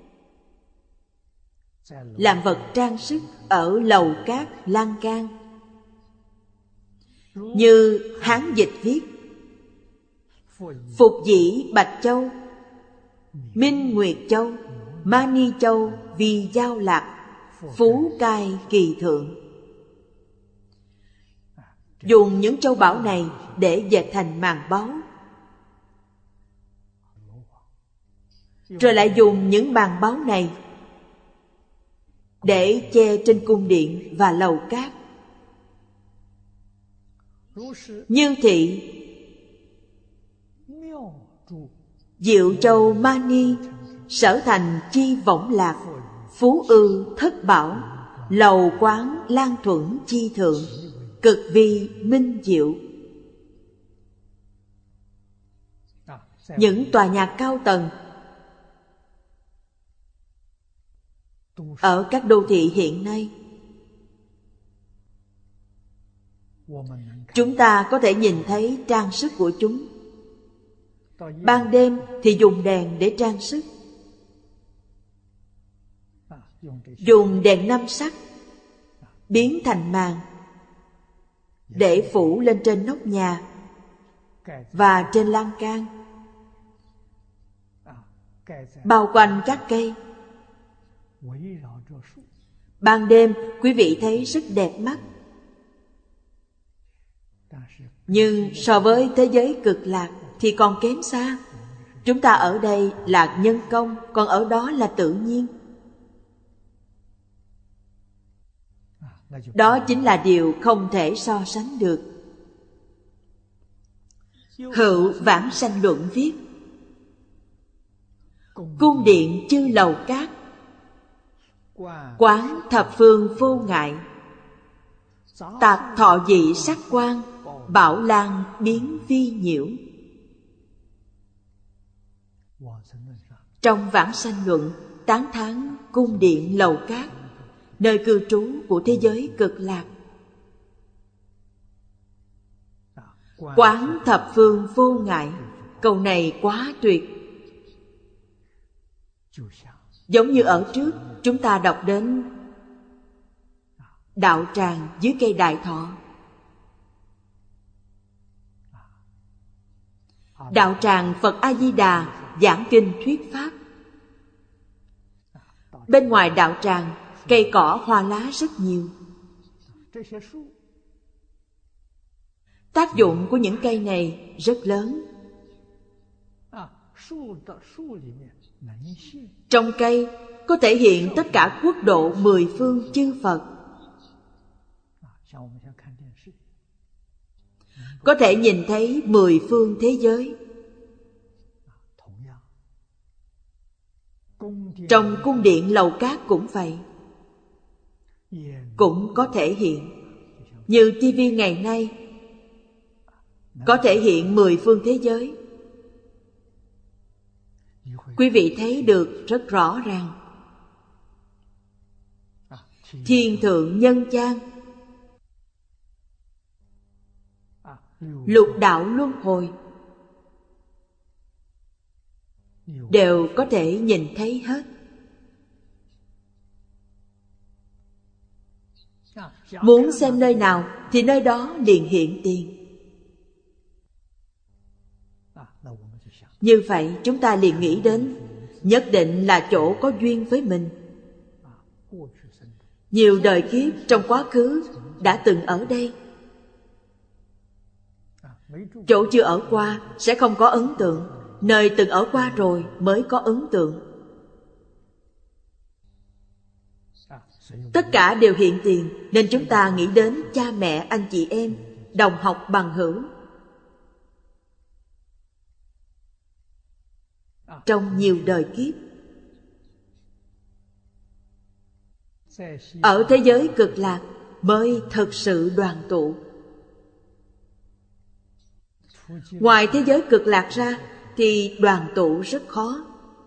làm vật trang sức ở lầu cát lan can. Như Hán dịch viết: Phục dĩ bạch châu, minh nguyệt châu, mani châu vì giao lạc, phú cai kỳ thượng. Dùng những châu báu này để dệt thành màn báu, rồi lại dùng những màn báu này để che trên cung điện và lầu cát. Như thị diệu châu mani, sở thành chi võng lạc, phú ư thất bảo, lầu quán lan thuận chi thượng, cực vi minh diệu. Những tòa nhà cao tầng ở các đô thị hiện nay, chúng ta có thể nhìn thấy trang sức của chúng. Ban đêm thì dùng đèn để trang sức, dùng đèn năm sắc biến thành màn để phủ lên trên nóc nhà và trên lan can, bao quanh các cây. Ban đêm quý vị thấy rất đẹp mắt. Nhưng so với thế giới cực lạc thì còn kém xa. Chúng ta ở đây là nhân công, còn ở đó là tự nhiên. Đó chính là điều không thể so sánh được. Hữu Vãng Sanh Luận viết: cung điện chư lầu cát, quán thập phương vô ngại, tạc thọ dị sắc quan, bảo lan biến vi nhiễu. Trong Vãng Sanh Luận tán thán cung điện lầu cát, nơi cư trú của thế giới cực lạc. Quán thập phương vô ngại, câu này quá tuyệt. Giống như ở trước chúng ta đọc đến đạo tràng dưới cây đại thọ. Đạo tràng Phật A-di-đà giảng kinh thuyết pháp. Bên ngoài đạo tràng, cây cỏ hoa lá rất nhiều. Tác dụng của những cây này rất lớn. Trong cây có thể hiện tất cả quốc độ mười phương chư Phật. Có thể nhìn thấy mười phương thế giới. Trong cung điện lầu cát cũng vậy, cũng có thể hiện. Như tivi ngày nay có thể hiện mười phương thế giới. Quý vị thấy được rất rõ ràng. Thiên thượng nhân gian, lục đạo luân hồi đều có thể nhìn thấy hết. Muốn xem nơi nào thì nơi đó liền hiện tiền. Như vậy chúng ta liền nghĩ đến nhất định là chỗ có duyên với mình. Nhiều đời kiếp trong quá khứ đã từng ở đây.
Chỗ chưa ở qua sẽ không có ấn tượng, nơi từng ở qua rồi mới có ấn tượng. Tất cả đều hiện tiền, nên chúng ta nghĩ đến cha mẹ, anh chị em, đồng học bằng hữu. Trong nhiều đời kiếp, ở thế giới cực lạc mới thực sự đoàn tụ. Ngoài thế giới cực lạc ra thì đoàn tụ rất khó.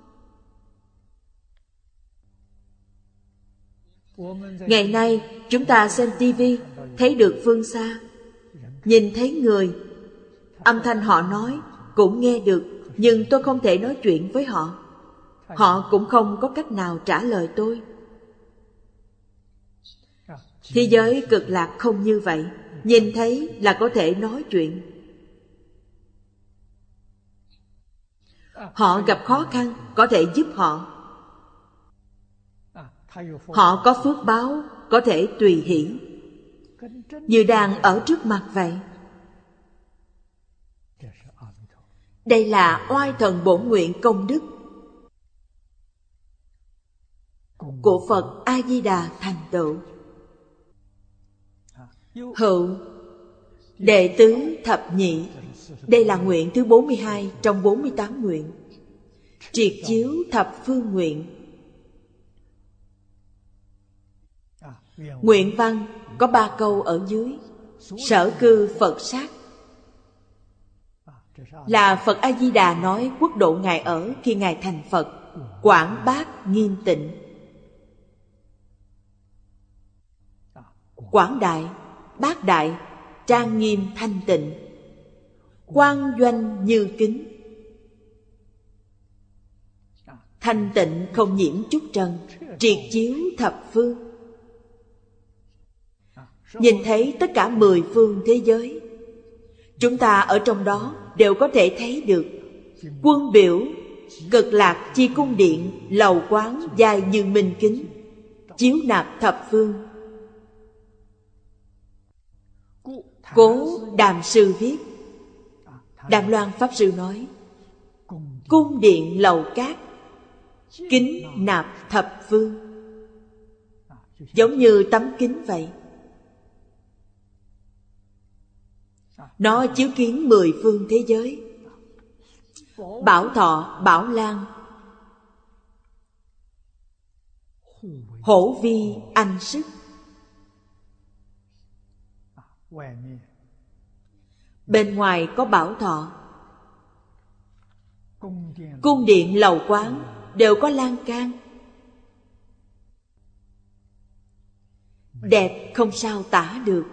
Ngày nay chúng ta xem tivi, thấy được phương xa, nhìn thấy người, âm thanh họ nói cũng nghe được, nhưng tôi không thể nói chuyện với họ. Họ cũng không có cách nào trả lời tôi. Thế giới cực lạc không như vậy, nhìn thấy là có thể nói chuyện. Họ gặp khó khăn, có thể giúp họ. Họ có phước báo, có thể tùy hỷ, như đang ở trước mặt vậy. Đây là oai thần bổn nguyện công đức của Phật A-di-đà thành tựu. Hữu đệ tứ thập nhị, đây là nguyện thứ bốn mươi hai trong bốn mươi tám nguyện. Triệt chiếu thập phương nguyện. Nguyện văn có ba câu ở dưới. Sở cư Phật sát, là Phật A-di-đà nói quốc độ Ngài ở khi Ngài thành Phật. Quảng bác nghiêm tịnh. Quảng đại, bác đại, trang nghiêm thanh tịnh. Quang doanh như kính, thanh tịnh không nhiễm chút trần. Triệt chiếu thập phương, nhìn thấy tất cả mười phương thế giới. Chúng ta ở trong đó đều có thể thấy được. Quân biểu, cực lạc chi cung điện, lầu quán dài như minh kính, chiếu nạp thập phương. Cố Đàm Sư viết, Đàm Loan Pháp Sư nói, cung điện lầu cát, kính nạp thập phương. Giống như tấm kính vậy. Nó chiếu kiến mười phương thế giới. Bảo Thọ, Bảo Lan, hổ vi anh sức. Bên ngoài có Bảo Thọ, cung điện lầu quán đều có lan can, đẹp không sao tả được.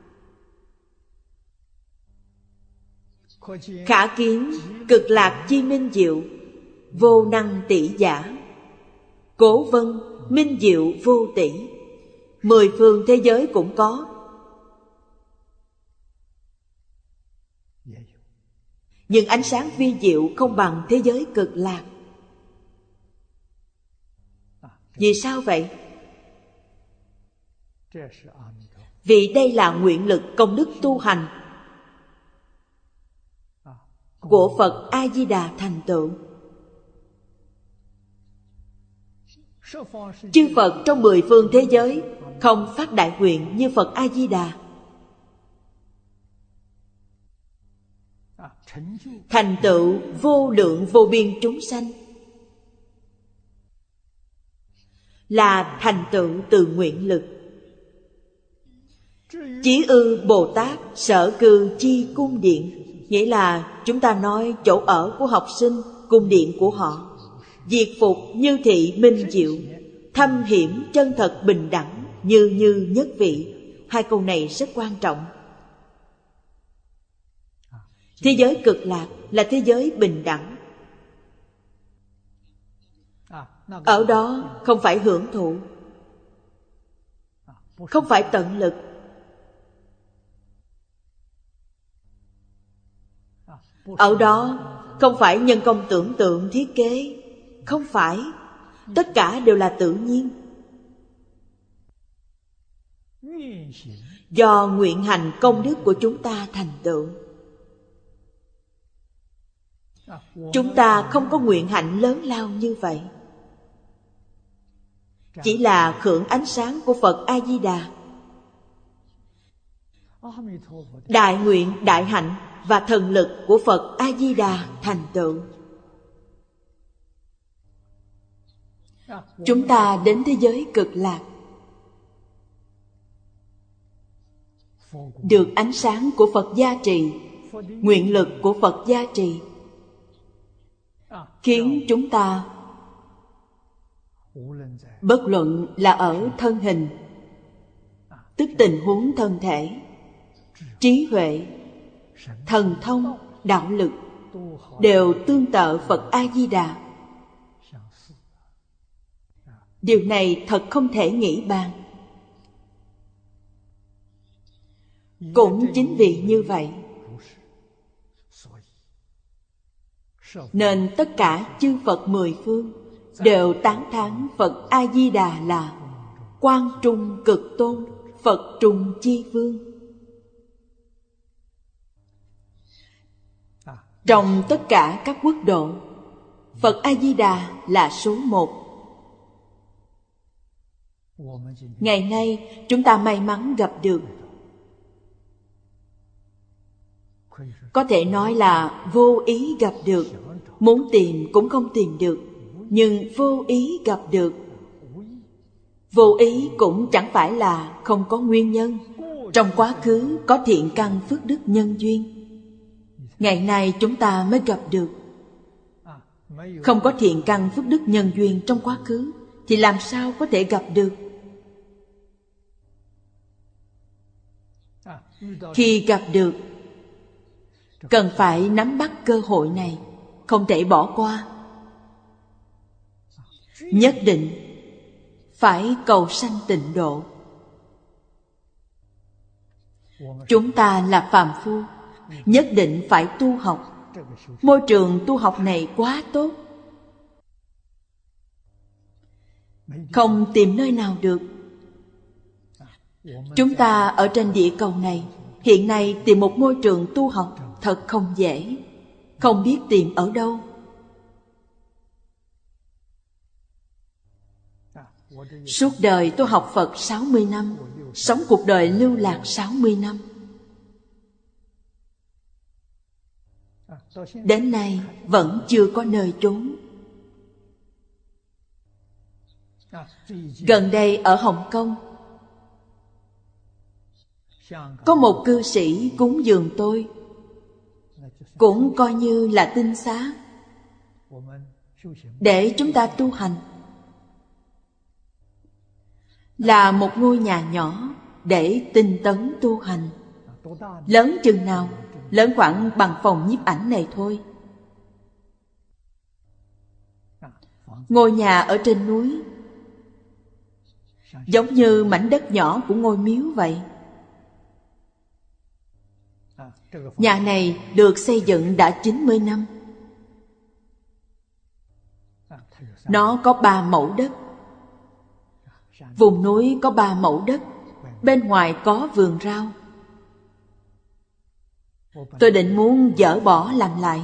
Khả kiến cực lạc chi minh diệu, vô năng tỷ giả. Cố vân minh diệu vô tỷ, mười phương thế giới cũng có. Nhưng ánh sáng vi diệu không bằng thế giới cực lạc. Vì sao vậy? Vì đây là nguyện lực công đức tu hành của Phật A-di-đà thành tựu. Chư Phật trong mười phương thế giới không phát đại nguyện như Phật A-di-đà. Thành tựu vô lượng vô biên chúng sanh, là thành tựu từ nguyện lực. Chí ư Bồ Tát sở cư chi cung điện, nghĩa là chúng ta nói chỗ ở của học sinh, cung điện của họ. Diệt phục như thị minh diệu, thâm hiểm chân thật bình đẳng, như như nhất vị. Hai câu này rất quan trọng. Thế giới cực lạc là thế giới bình đẳng. Ở đó không phải hưởng thụ, không phải tận lực, ở đó không phải nhân công tưởng tượng thiết kế, không phải. Tất cả đều là tự nhiên, do nguyện hành công đức của chúng ta thành tựu. Chúng ta không có nguyện hạnh lớn lao như vậy. Chỉ là hưởng ánh sáng của Phật A-di-đà, đại nguyện, đại hạnh và thần lực của Phật A-di-đà thành tựu. Chúng ta đến thế giới cực lạc, được ánh sáng của Phật gia trì, nguyện lực của Phật gia trì, khiến chúng ta bất luận là ở thân hình, tức tình huống thân thể, trí huệ, thần thông, đạo lực đều tương tự Phật A-di-đà. Điều này thật không thể nghĩ bàn. Cũng chính vì như vậy nên tất cả chư Phật mười phương đều tán thán Phật A-di-đà là Quang Trung Cực Tôn, Phật Trung Chi Vương. Trong tất cả các quốc độ, Phật A-di-đà là số một. Ngày nay chúng ta may mắn gặp được, có thể nói là vô ý gặp được. Muốn tìm cũng không tìm được, nhưng vô ý gặp được. Vô ý cũng chẳng phải là không có nguyên nhân. Trong quá khứ có thiện căn phước đức nhân duyên, ngày nay chúng ta mới gặp được. Không có thiện căn phước đức nhân duyên trong quá khứ thì làm sao có thể gặp được? Khi gặp được, cần phải nắm bắt cơ hội này, không thể bỏ qua. Nhất định phải cầu sanh tịnh độ. Chúng ta là phàm phu, nhất định phải tu học. Môi trường tu học này quá tốt, không tìm nơi nào được. Chúng ta ở trên địa cầu này, hiện nay tìm một môi trường tu học thật không dễ, không biết tìm ở đâu. Suốt đời tôi học Phật sáu mươi năm, sống cuộc đời lưu lạc sáu mươi năm. Đến nay vẫn chưa có nơi trốn. Gần đây ở Hồng Kông, có một cư sĩ cúng dường tôi, cũng coi như là tinh xá để chúng ta tu hành. Là một ngôi nhà nhỏ để tinh tấn tu hành. Lớn chừng nào? Lớn khoảng bằng phòng nhiếp ảnh này thôi. Ngôi nhà ở trên núi, giống như mảnh đất nhỏ của ngôi miếu vậy. Nhà này được xây dựng đã chín mươi năm. Nó có ba mẫu đất. Vùng núi có ba mẫu đất, bên ngoài có vườn rau. Tôi định muốn dỡ bỏ làm lại.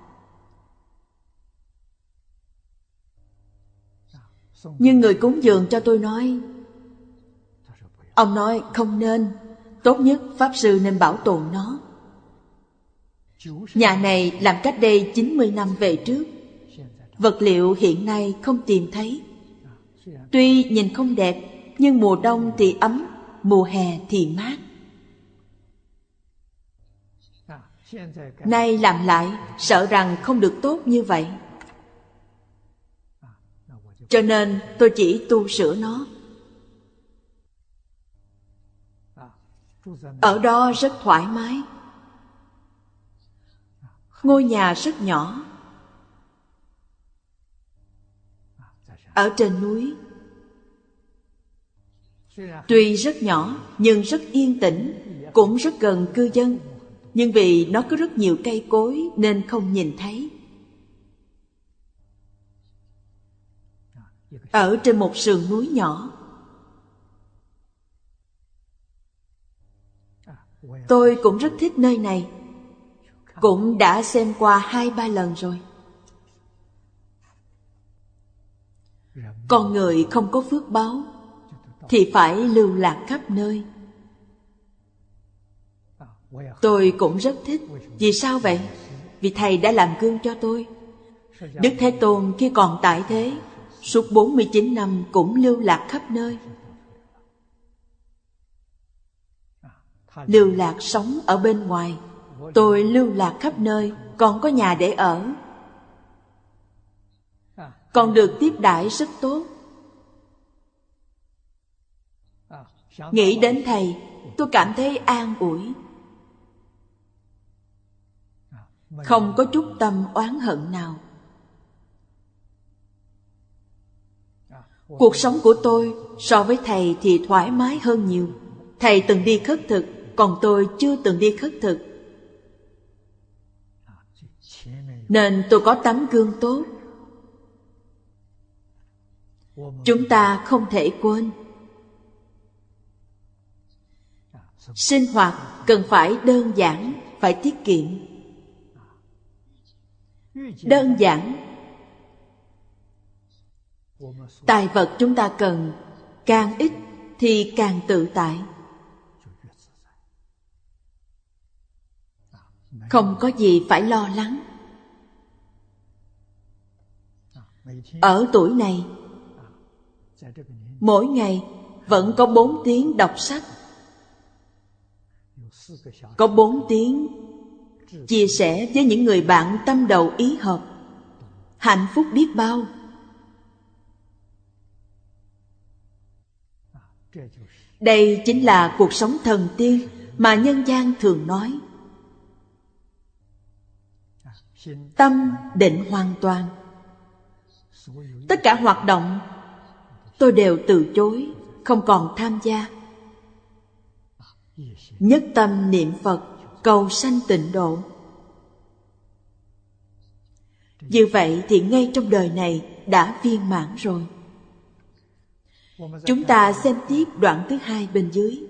Nhưng người cúng dường cho tôi nói, ông nói không nên, tốt nhất Pháp Sư nên bảo tồn nó. Nhà này làm cách đây chín mươi năm về trước. Vật liệu hiện nay không tìm thấy. Tuy nhìn không đẹp, nhưng mùa đông thì ấm, mùa hè thì mát. Nay làm lại, sợ rằng không được tốt như vậy. Cho nên tôi chỉ tu sửa nó. Ở đó rất thoải mái. Ngôi nhà rất nhỏ, ở trên núi. Tuy rất nhỏ nhưng rất yên tĩnh, cũng rất gần cư dân. Nhưng vì nó có rất nhiều cây cối nên không nhìn thấy. Ở trên một sườn núi nhỏ. Tôi cũng rất thích nơi này. cũng đã xem qua hai ba lần rồi. Con người không có phước báo thì phải lưu lạc khắp nơi. Tôi cũng rất thích. Vì sao vậy? Vì Thầy đã làm gương cho tôi. Đức Thế Tôn khi còn tại thế, suốt bốn mươi chín năm cũng lưu lạc khắp nơi. Lưu lạc sống ở bên ngoài, tôi lưu lạc khắp nơi, còn có nhà để ở, còn được tiếp đãi rất tốt. Nghĩ đến Thầy, tôi cảm thấy an ủi, không có chút tâm oán hận nào. Cuộc sống của tôi so với Thầy thì thoải mái hơn nhiều. Thầy từng đi khất thực, còn tôi chưa từng đi khất thực, nên tôi có tấm gương tốt. Chúng ta không thể quên, sinh hoạt cần phải đơn giản, phải tiết kiệm. Đơn giản, tài vật chúng ta cần càng ít thì càng tự tại. Không có gì phải lo lắng. Ở tuổi này, mỗi ngày vẫn có bốn tiếng đọc sách, có bốn tiếng chia sẻ với những người bạn tâm đầu ý hợp. Hạnh phúc biết bao. Đây chính là cuộc sống thần tiên mà nhân gian thường nói. Tâm định hoàn toàn. Tất cả hoạt động tôi đều từ chối, không còn tham gia. Nhất tâm niệm Phật, cầu sanh tịnh độ. Như vậy thì ngay trong đời này đã viên mãn rồi. Chúng ta xem tiếp đoạn thứ hai bên dưới.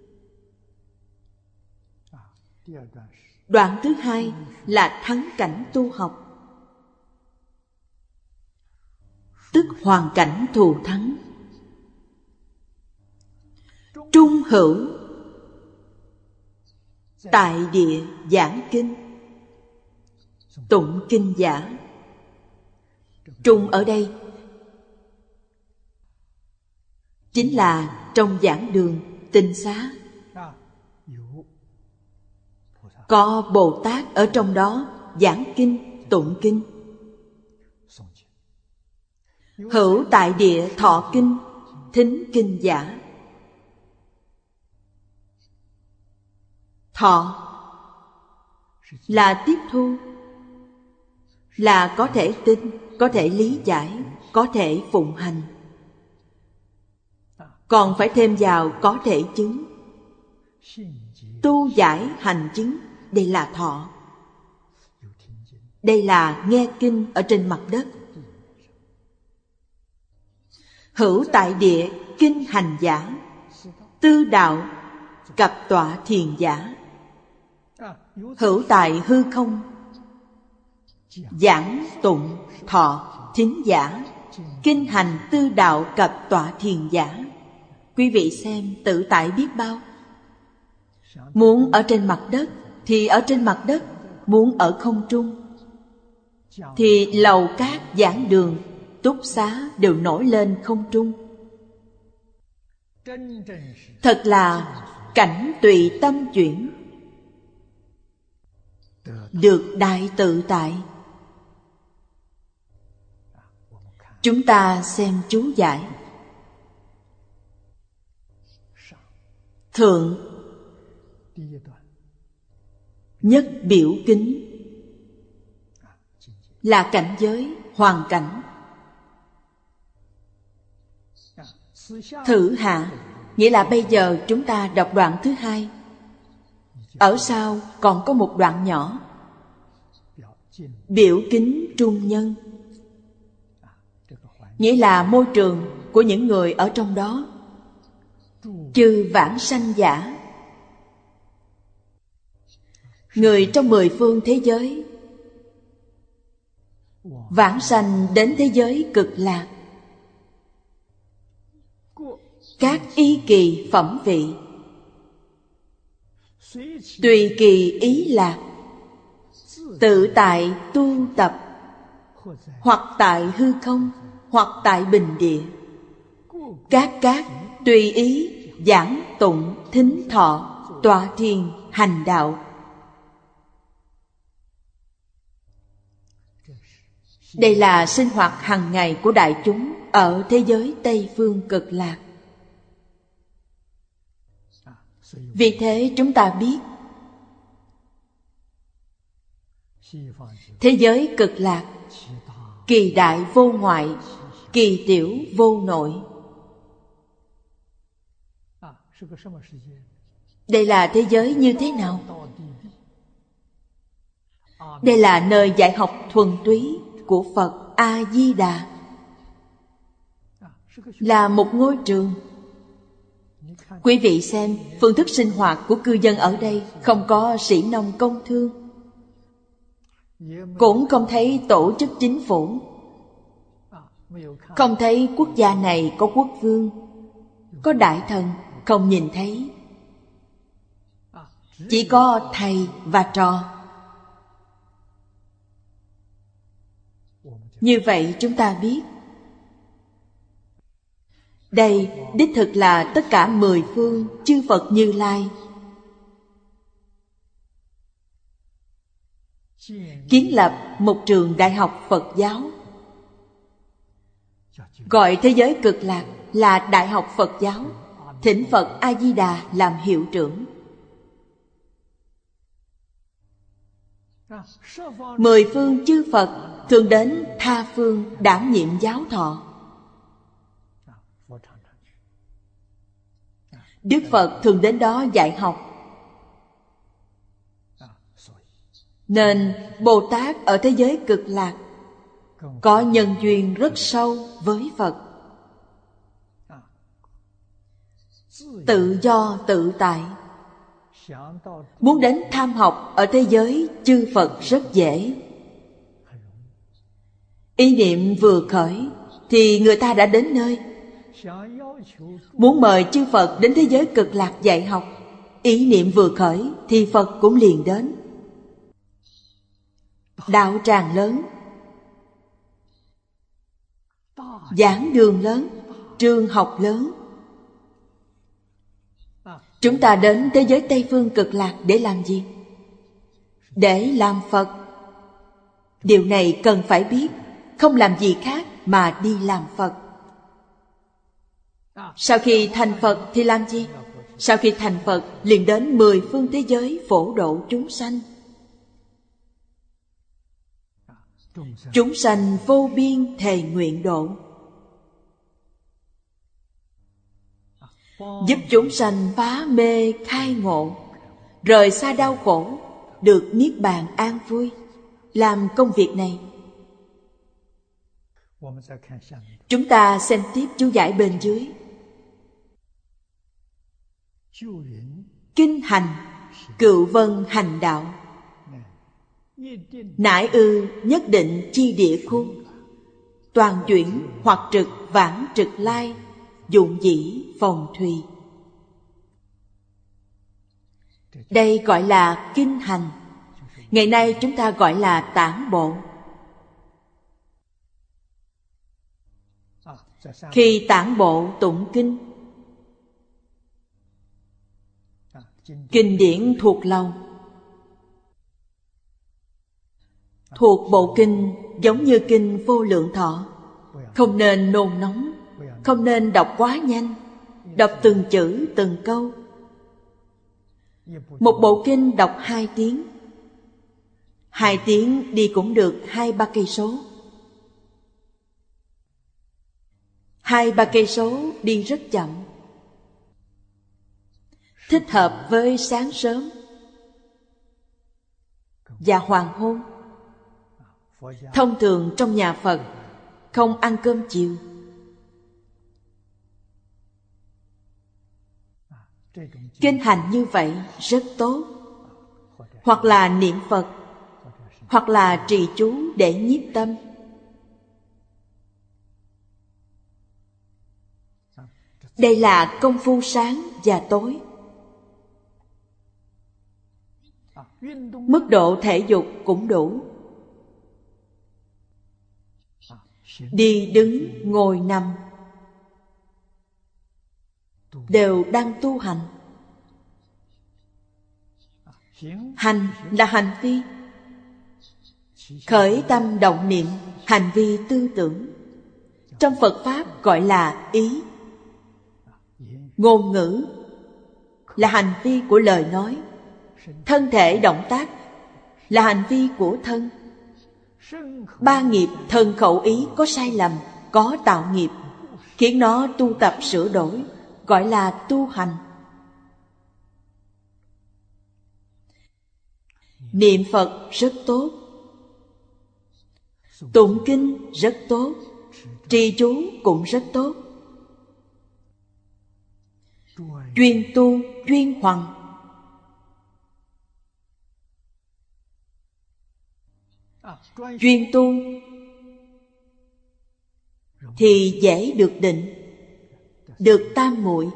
Đoạn thứ hai là thắng cảnh tu học, tức hoàn cảnh thù thắng. Trung hữu tại địa giảng kinh, tụng kinh giả. Trung ở đây chính là trong giảng đường tinh xá, có Bồ Tát ở trong đó giảng kinh, tụng kinh. Hữu tại địa thọ kinh, thính kinh giả. Thọ là tiếp thu, là có thể tin, có thể lý giải, có thể phụng hành. Còn phải thêm vào có thể chứng. Tu giải hành chứng, đây là thọ. Đây là nghe kinh ở trên mặt đất. Hữu tại địa kinh hành giả, tư đạo cập tọa thiền giả. Hữu tại hư không giảng tụng thọ thính giả, kinh hành tư đạo cập tọa thiền giả. Quý vị xem tự tại biết bao. Muốn ở trên mặt đất thì ở trên mặt đất, muốn ở không trung thì lầu cát giảng đường túc xá đều nổi lên không trung. Thật là cảnh tùy tâm chuyển, được đại tự tại. Chúng ta xem chú giải. Thượng nhất biểu kính là cảnh giới, hoàn cảnh. Thử hạ nghĩa là bây giờ chúng ta đọc đoạn thứ hai. Ở sau còn có một đoạn nhỏ. Biểu kính trung nhân nghĩa là môi trường của những người ở trong đó. Chư vãng sanh giả người trong mười phương thế giới vãng sanh đến thế giới cực lạc. Các y kỳ phẩm vị, tùy kỳ ý lạc, tự tại tu tập, hoặc tại hư không, hoặc tại bình địa. Các các tùy ý giảng tụng thính thọ tọa thiền hành đạo. Đây là sinh hoạt hàng ngày của đại chúng ở thế giới Tây Phương Cực Lạc. Vì thế chúng ta biết thế giới Cực Lạc kỳ đại vô ngoại, kỳ tiểu vô nội. Đây là thế giới như thế nào? Đây là nơi dạy học thuần túy của Phật A-di-đà, là một ngôi trường. Quý vị xem, phương thức sinh hoạt của cư dân ở đây không có sĩ nông công thương, cũng không thấy tổ chức chính phủ, không thấy quốc gia này có quốc vương, có đại thần, không nhìn thấy. Chỉ có thầy và trò. Như vậy chúng ta biết đây đích thực là tất cả mười phương chư Phật Như Lai kiến lập một trường đại học Phật giáo, gọi thế giới Cực Lạc là Đại học Phật giáo, thỉnh Phật A-di-đà làm hiệu trưởng. Mười phương chư Phật thường đến tha phương đảm nhiệm giáo thọ. Đức Phật thường đến đó dạy học. Nên Bồ Tát ở thế giới Cực Lạc có nhân duyên rất sâu với Phật. Tự do tự tại. Muốn đến tham học ở thế giới chư Phật rất dễ. Ý niệm vừa khởi thì người ta đã đến nơi. Muốn mời chư Phật đến thế giới Cực Lạc dạy học, ý niệm vừa khởi thì Phật cũng liền đến. Đạo tràng lớn, giảng đường lớn, trường học lớn. Chúng ta đến thế giới Tây Phương Cực Lạc để làm gì? Để làm Phật. Điều này cần phải biết, không làm gì khác mà đi làm Phật. Sau khi thành Phật thì làm gì? Sau khi thành Phật liền đến mười phương thế giới phổ độ chúng sanh. Chúng sanh vô biên thề nguyện độ, giúp chúng sanh phá mê khai ngộ, rời xa đau khổ, được niết bàn an vui. Làm công việc này. Chúng ta xem tiếp chú giải bên dưới. Kinh hành cựu vân hành đạo, nãi ư nhất định chi địa khu, toàn chuyển hoặc trực vãng trực lai, dụng dĩ phòng thùy. Đây gọi là kinh hành. Ngày nay chúng ta gọi là tản bộ. Khi tản bộ tụng kinh, kinh điển thuộc lòng, thuộc bộ kinh giống như kinh Vô Lượng Thọ. Không nên nôn nóng, không nên đọc quá nhanh, đọc từng chữ từng câu. Một bộ kinh đọc hai tiếng, hai tiếng đi cũng được hai ba cây số. Hai ba cây số đi rất chậm, thích hợp với sáng sớm và hoàng hôn. Thông thường trong nhà Phật không ăn cơm chiều. Kinh hành như vậy rất tốt. hoặc là niệm Phật, hoặc là trì chú để nhiếp tâm. Đây là công phu sáng và tối. Mức độ thể dục cũng đủ. Đi đứng ngồi nằm đều đang tu hành. Hành là hành vi, khởi tâm động niệm, hành vi tư tưởng. Trong Phật Pháp gọi là ý. Ngôn ngữ là hành vi của lời nói. Thân thể động tác là hành vi của thân. Ba nghiệp thân khẩu ý có sai lầm, có tạo nghiệp, khiến nó tu tập sửa đổi, gọi là tu hành. Niệm Phật rất tốt, tụng kinh rất tốt, trì chú cũng rất tốt. Chuyên tu, chuyên hoằng. Chuyên tu thì dễ được định, được tam muội.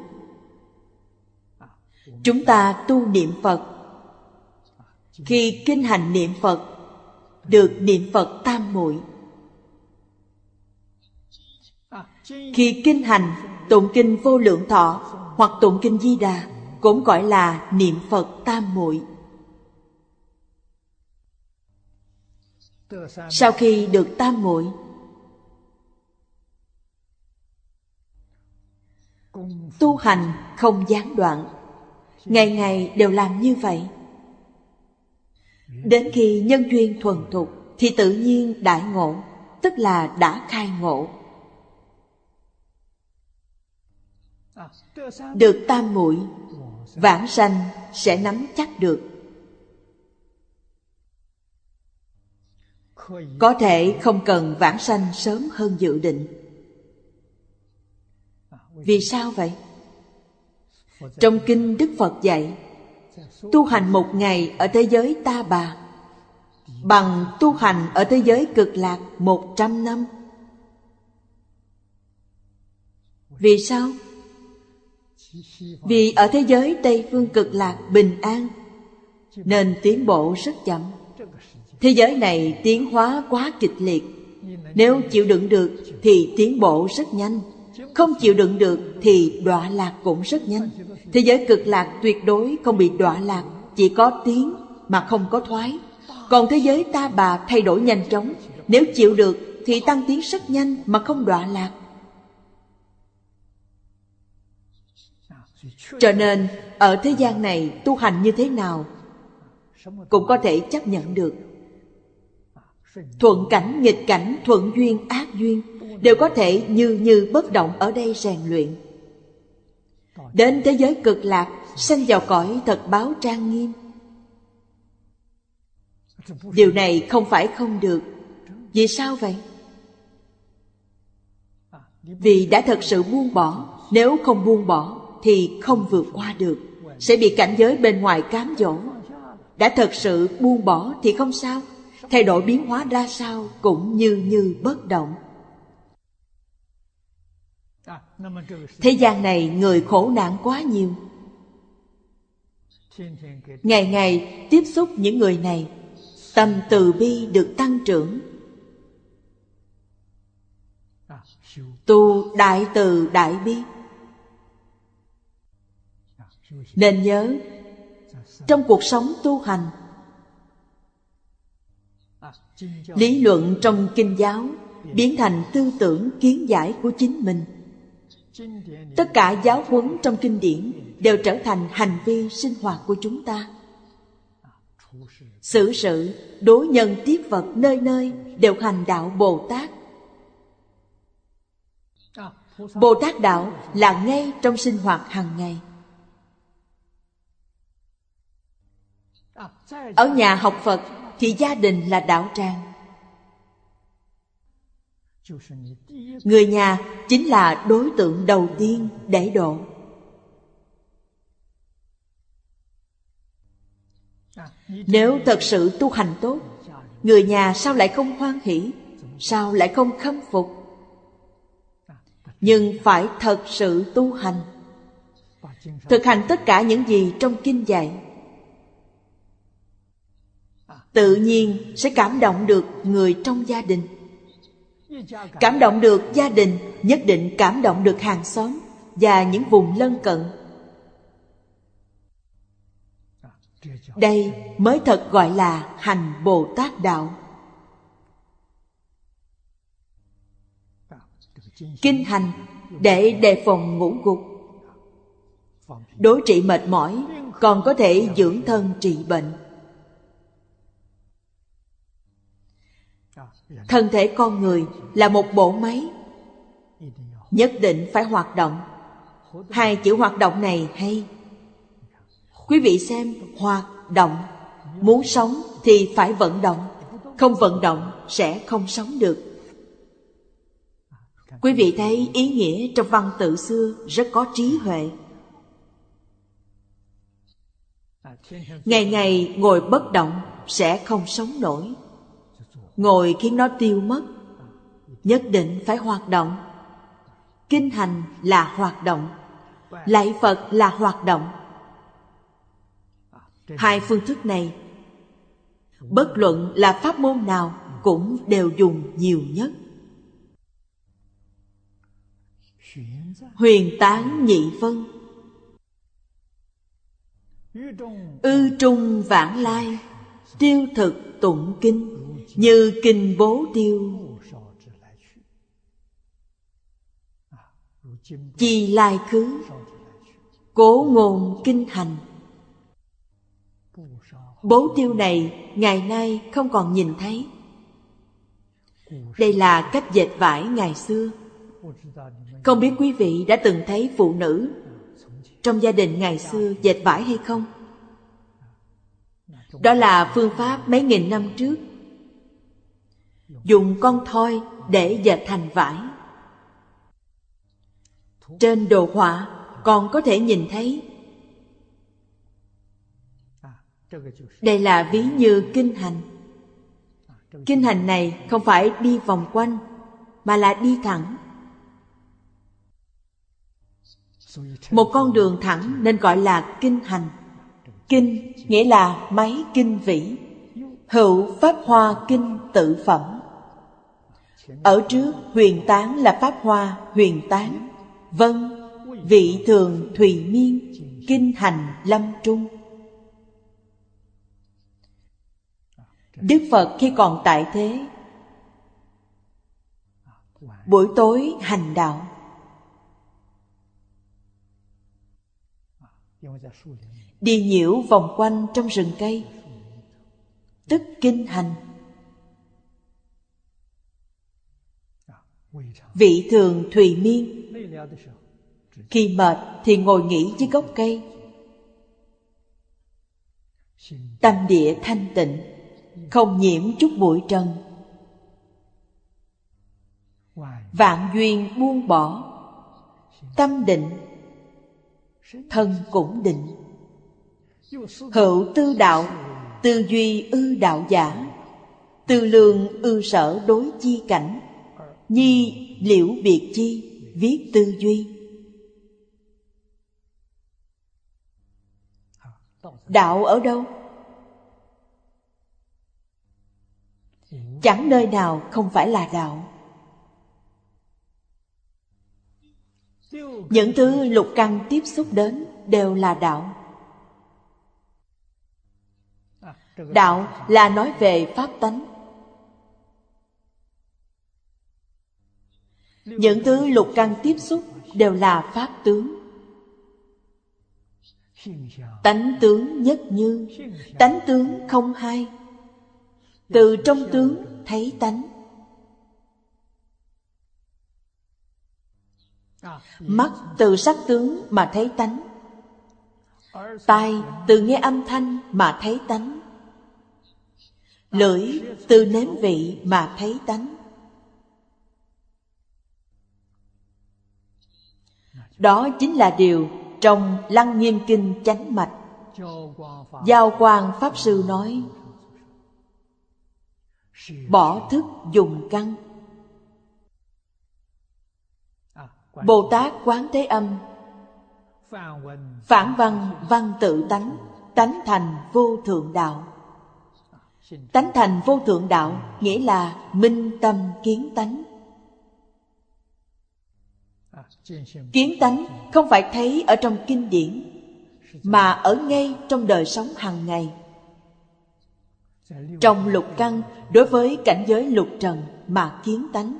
Chúng ta tu niệm Phật, khi kinh hành niệm Phật được niệm Phật tam muội. Khi kinh hành tụng kinh Vô Lượng Thọ hoặc tụng kinh Di Đà cũng gọi là niệm Phật tam muội. Sau khi được tam muội, tu hành không gián đoạn, ngày ngày đều làm như vậy. Đến khi nhân duyên thuần thục thì tự nhiên đại ngộ, tức là đã khai ngộ. Được tam muội, vãng sanh sẽ nắm chắc được. Có thể không cần vãng sanh sớm hơn dự định. Vì sao vậy? Trong kinh Đức Phật dạy, tu hành một ngày ở thế giới Ta Bà bằng tu hành ở thế giới Cực Lạc một trăm năm. Vì sao? Vì ở thế giới Tây Phương Cực Lạc bình an, nên tiến bộ rất chậm. Thế giới này tiến hóa quá kịch liệt. Nếu chịu đựng được thì tiến bộ rất nhanh, không chịu đựng được thì đọa lạc cũng rất nhanh. Thế giới Cực Lạc tuyệt đối không bị đọa lạc, chỉ có tiến mà không có thoái. Còn thế giới Ta Bà thay đổi nhanh chóng, nếu chịu được thì tăng tiến rất nhanh mà không đọa lạc. Cho nên ở thế gian này tu hành như thế nào cũng có thể chấp nhận được. Thuận cảnh, nghịch cảnh, thuận duyên, ác duyên đều có thể như như bất động ở đây rèn luyện. Đến thế giới Cực Lạc, sanh vào cõi thật báo trang nghiêm. Điều này không phải không được. Vì sao vậy? Vì đã thật sự buông bỏ. Nếu không buông bỏ thì không vượt qua được, sẽ bị cảnh giới bên ngoài cám dỗ. Đã thật sự buông bỏ thì không sao, thay đổi biến hóa ra sao cũng như như bất động. Thế gian này người khổ nạn quá nhiều. Ngày ngày tiếp xúc những người này, tâm từ bi được tăng trưởng. Tu đại từ đại bi. Nên nhớ, trong cuộc sống tu hành, lý luận trong kinh giáo biến thành tư tưởng kiến giải của chính mình. Tất cả giáo huấn trong kinh điển đều trở thành hành vi sinh hoạt của chúng ta. Xử sự, đối nhân tiếp vật nơi nơi đều hành đạo Bồ Tát. Bồ Tát đạo là ngay trong sinh hoạt hàng ngày. Ở nhà học Phật thì gia đình là đạo tràng. Người nhà chính là đối tượng đầu tiên để độ. Nếu thật sự tu hành tốt, người nhà sao lại không hoan hỷ, sao lại không khâm phục? Nhưng phải thật sự tu hành, thực hành tất cả những gì trong kinh dạy, tự nhiên sẽ cảm động được người trong gia đình. Cảm động được gia đình, nhất định cảm động được hàng xóm và những vùng lân cận. Đây mới thật gọi là hành Bồ Tát Đạo. Kinh hành để đề phòng ngũ gục, đối trị mệt mỏi, còn có thể dưỡng thân trị bệnh. Thân thể con người là một bộ máy, nhất định phải hoạt động. Hai chữ hoạt động này hay. Quý vị xem, hoạt động. Muốn sống thì phải vận động, không vận động sẽ không sống được. Quý vị thấy ý nghĩa trong văn tự xưa rất có trí huệ. Ngày ngày ngồi bất động sẽ không sống nổi. Ngồi khiến nó tiêu mất. Nhất định phải hoạt động. Kinh hành là hoạt động, lạy Phật là hoạt động. Hai phương thức này, bất luận là pháp môn nào cũng đều dùng nhiều nhất. Huyền tán nhị phân, ư trung vãng lai, tiêu thực tụng kinh, như kinh bố tiêu. Chi lai khứ, cố ngôn kinh hành. Bố tiêu này ngày nay không còn nhìn thấy. Đây là cách dệt vải ngày xưa. Không biết quý vị đã từng thấy phụ nữ trong gia đình ngày xưa dệt vải hay không? Đó là phương pháp mấy nghìn năm trước, dùng con thoi để dệt thành vải. Trên đồ họa còn có thể nhìn thấy. Đây là ví như kinh hành. Kinh hành này không phải đi vòng quanh, mà là đi thẳng. Một con đường thẳng nên gọi là kinh hành. Kinh nghĩa là máy kinh vĩ. Hữu pháp hoa kinh tự phẩm. Ở trước huyền tán là pháp hoa huyền tán. Vâng, vị thường thùy miên, kinh hành lâm trung. Đức Phật khi còn tại thế, buổi tối hành đạo. Đi nhiễu vòng quanh trong rừng cây, tức kinh hành. Vị thường thùy miên, khi mệt thì ngồi nghỉ dưới gốc cây. Tâm địa thanh tịnh, không nhiễm chút bụi trần. Vạn duyên buông bỏ, tâm định, thân cũng định. Hữu tư đạo, tư duy ư đạo giả. Tư lương ư sở đối chi cảnh. Nhi liễu biệt chi, viết tư duy. Đạo ở đâu? Chẳng nơi nào không phải là đạo. Những thứ lục căn tiếp xúc đến đều là đạo. Đạo là nói về pháp tánh. Những thứ lục căn tiếp xúc đều là pháp tướng. Tánh tướng nhất như, tánh tướng không hai. Từ trong tướng thấy tánh. Mắt từ sắc tướng mà thấy tánh. Tai từ nghe âm thanh mà thấy tánh. Lưỡi từ nếm vị mà thấy tánh. Đó chính là điều trong Lăng Nghiêm Kinh Chánh Mạch Giao Quang Pháp Sư nói: bỏ thức dùng căn. Bồ Tát Quán Thế Âm phản văn văn tự tánh, tánh thành vô thượng đạo. Tánh thành vô thượng đạo nghĩa là minh tâm kiến tánh. Kiến tánh không phải thấy ở trong kinh điển, mà ở ngay trong đời sống hàng ngày. Trong lục căn, đối với cảnh giới lục trần mà kiến tánh.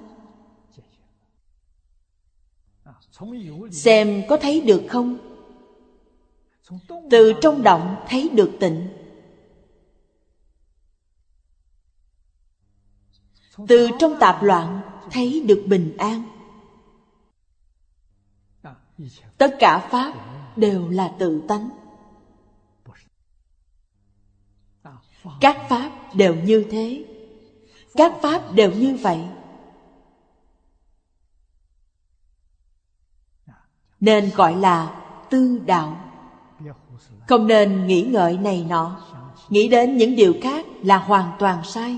Xem có thấy được không? Từ trong động thấy được tịnh, từ trong tạp loạn thấy được bình an. Tất cả pháp đều là tự tánh. Các pháp đều như thế. Các pháp đều như vậy. Nên gọi là tư đạo. Không nên nghĩ ngợi này nọ, nghĩ đến những điều khác là hoàn toàn sai.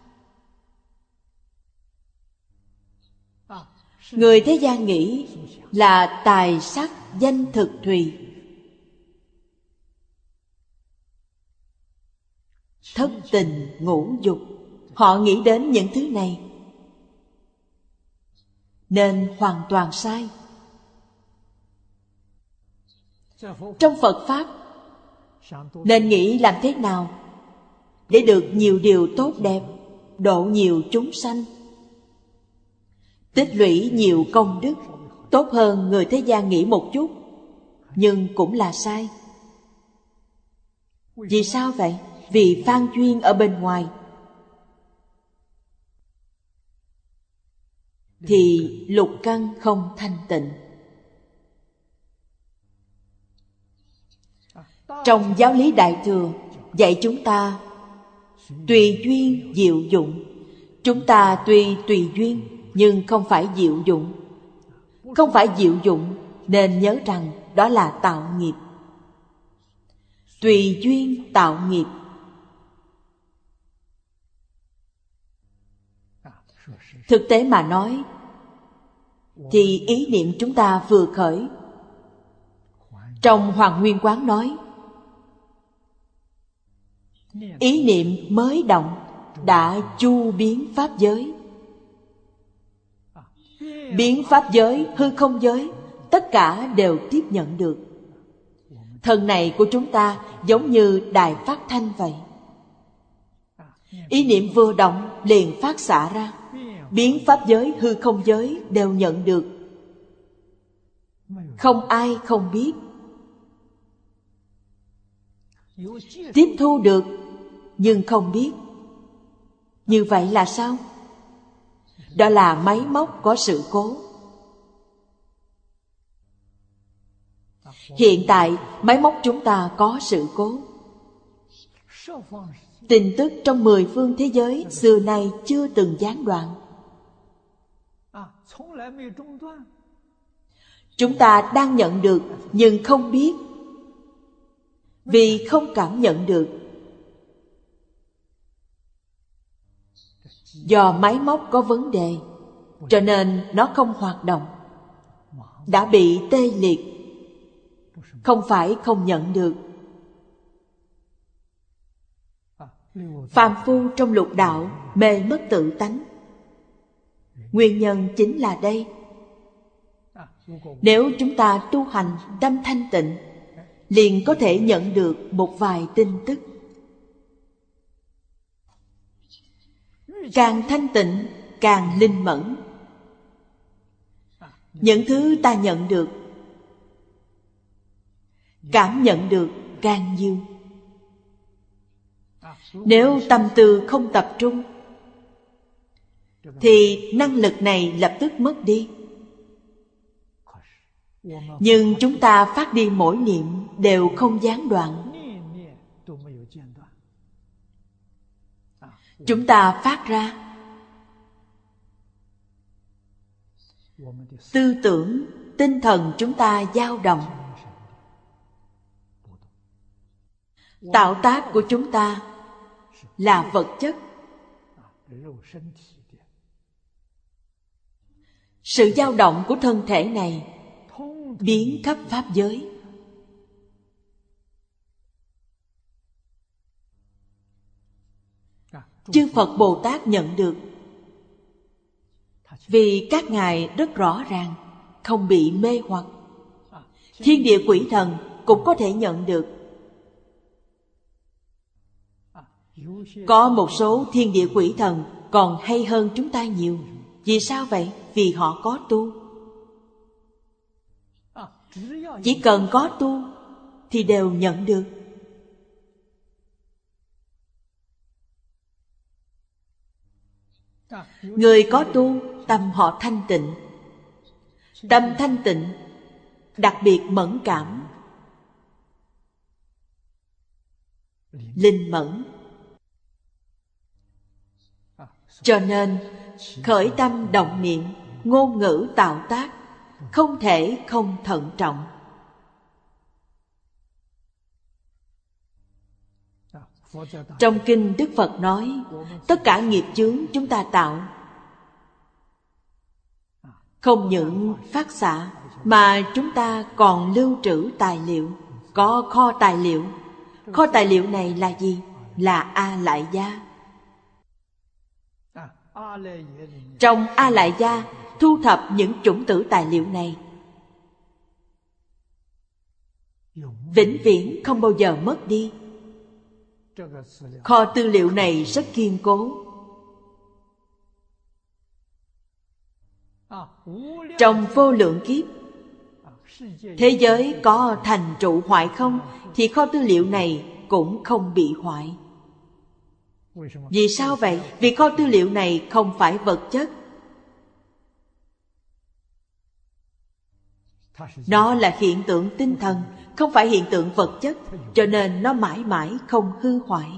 Người thế gian nghĩ là tài sắc danh thực thùy, thất tình ngũ dục. Họ nghĩ đến những thứ này, nên hoàn toàn sai. Trong Phật Pháp, nên nghĩ làm thế nào để được nhiều điều tốt đẹp, độ nhiều chúng sanh, tích lũy nhiều công đức, tốt hơn người thế gian nghĩ một chút, nhưng cũng là sai. Vì sao vậy? Vì phan duyên ở bên ngoài, thì lục căn không thanh tịnh. Trong giáo lý Đại Thừa dạy chúng ta tùy duyên diệu dụng. Chúng ta tuy tùy duyên, nhưng không phải diệu dụng. Không phải diệu dụng, nên nhớ rằng đó là tạo nghiệp. Tùy duyên tạo nghiệp. Thực tế mà nói, thì ý niệm chúng ta vừa khởi. Trong Hoàng Nguyên Quán nói, ý niệm mới động đã chu biến pháp giới. Biến pháp giới, hư không giới, tất cả đều tiếp nhận được. Thân này của chúng ta giống như đài phát thanh vậy. Ý niệm vừa động liền phát xạ ra. Biến pháp giới, hư không giới đều nhận được. Không ai không biết. Tiếp thu được, nhưng không biết. Như vậy là sao? Đó là máy móc có sự cố. Hiện tại máy móc chúng ta có sự cố. Tin tức trong mười phương thế giới xưa nay chưa từng gián đoạn. Chúng ta đang nhận được nhưng không biết, vì không cảm nhận được. Do máy móc có vấn đề, cho nên nó không hoạt động, đã bị tê liệt. Không phải không nhận được. Phàm phu trong lục đạo mê mất tự tánh. Nguyên nhân chính là đây. Nếu chúng ta tu hành tâm thanh tịnh, liền có thể nhận được một vài tin tức. Càng thanh tịnh, càng linh mẫn. Những thứ ta nhận được, cảm nhận được càng nhiều. Nếu tâm tư không tập trung, thì năng lực này lập tức mất đi. Nhưng chúng ta phát đi mỗi niệm đều không gián đoạn. Chúng ta phát ra, tư tưởng, tinh thần chúng ta dao động, Tạo tác của chúng ta là vật chất. Sự dao động của thân thể này biến khắp pháp giới. Chư Phật Bồ Tát nhận được, vì các ngài rất rõ ràng, không bị mê hoặc. Thiên địa quỷ thần cũng có thể nhận được. Có một số thiên địa quỷ thần còn hay hơn chúng ta nhiều. Vì sao vậy? Vì họ có tu. Chỉ cần có tu thì đều nhận được. Người có tu, tâm họ thanh tịnh. Tâm thanh tịnh, đặc biệt mẫn cảm, linh mẫn. Cho nên khởi tâm động niệm, ngôn ngữ tạo tác không thể không thận trọng. Trong kinh Đức Phật nói, tất cả nghiệp chướng chúng ta tạo, không những phát xạ mà chúng ta còn lưu trữ tài liệu, có kho tài liệu. Kho tài liệu này là gì? Là A Lại Gia. Trong A Lại Gia thu thập những chủng tử tài liệu này, vĩnh viễn không bao giờ mất đi. Kho tư liệu này rất kiên cố. Trong vô lượng kiếp, thế giới có thành trụ hoại không, thì kho tư liệu này cũng không bị hoại. Vì sao vậy? Vì kho tư liệu này không phải vật chất. Nó là hiện tượng tinh thần, không phải hiện tượng vật chất, cho nên nó mãi mãi không hư hoại.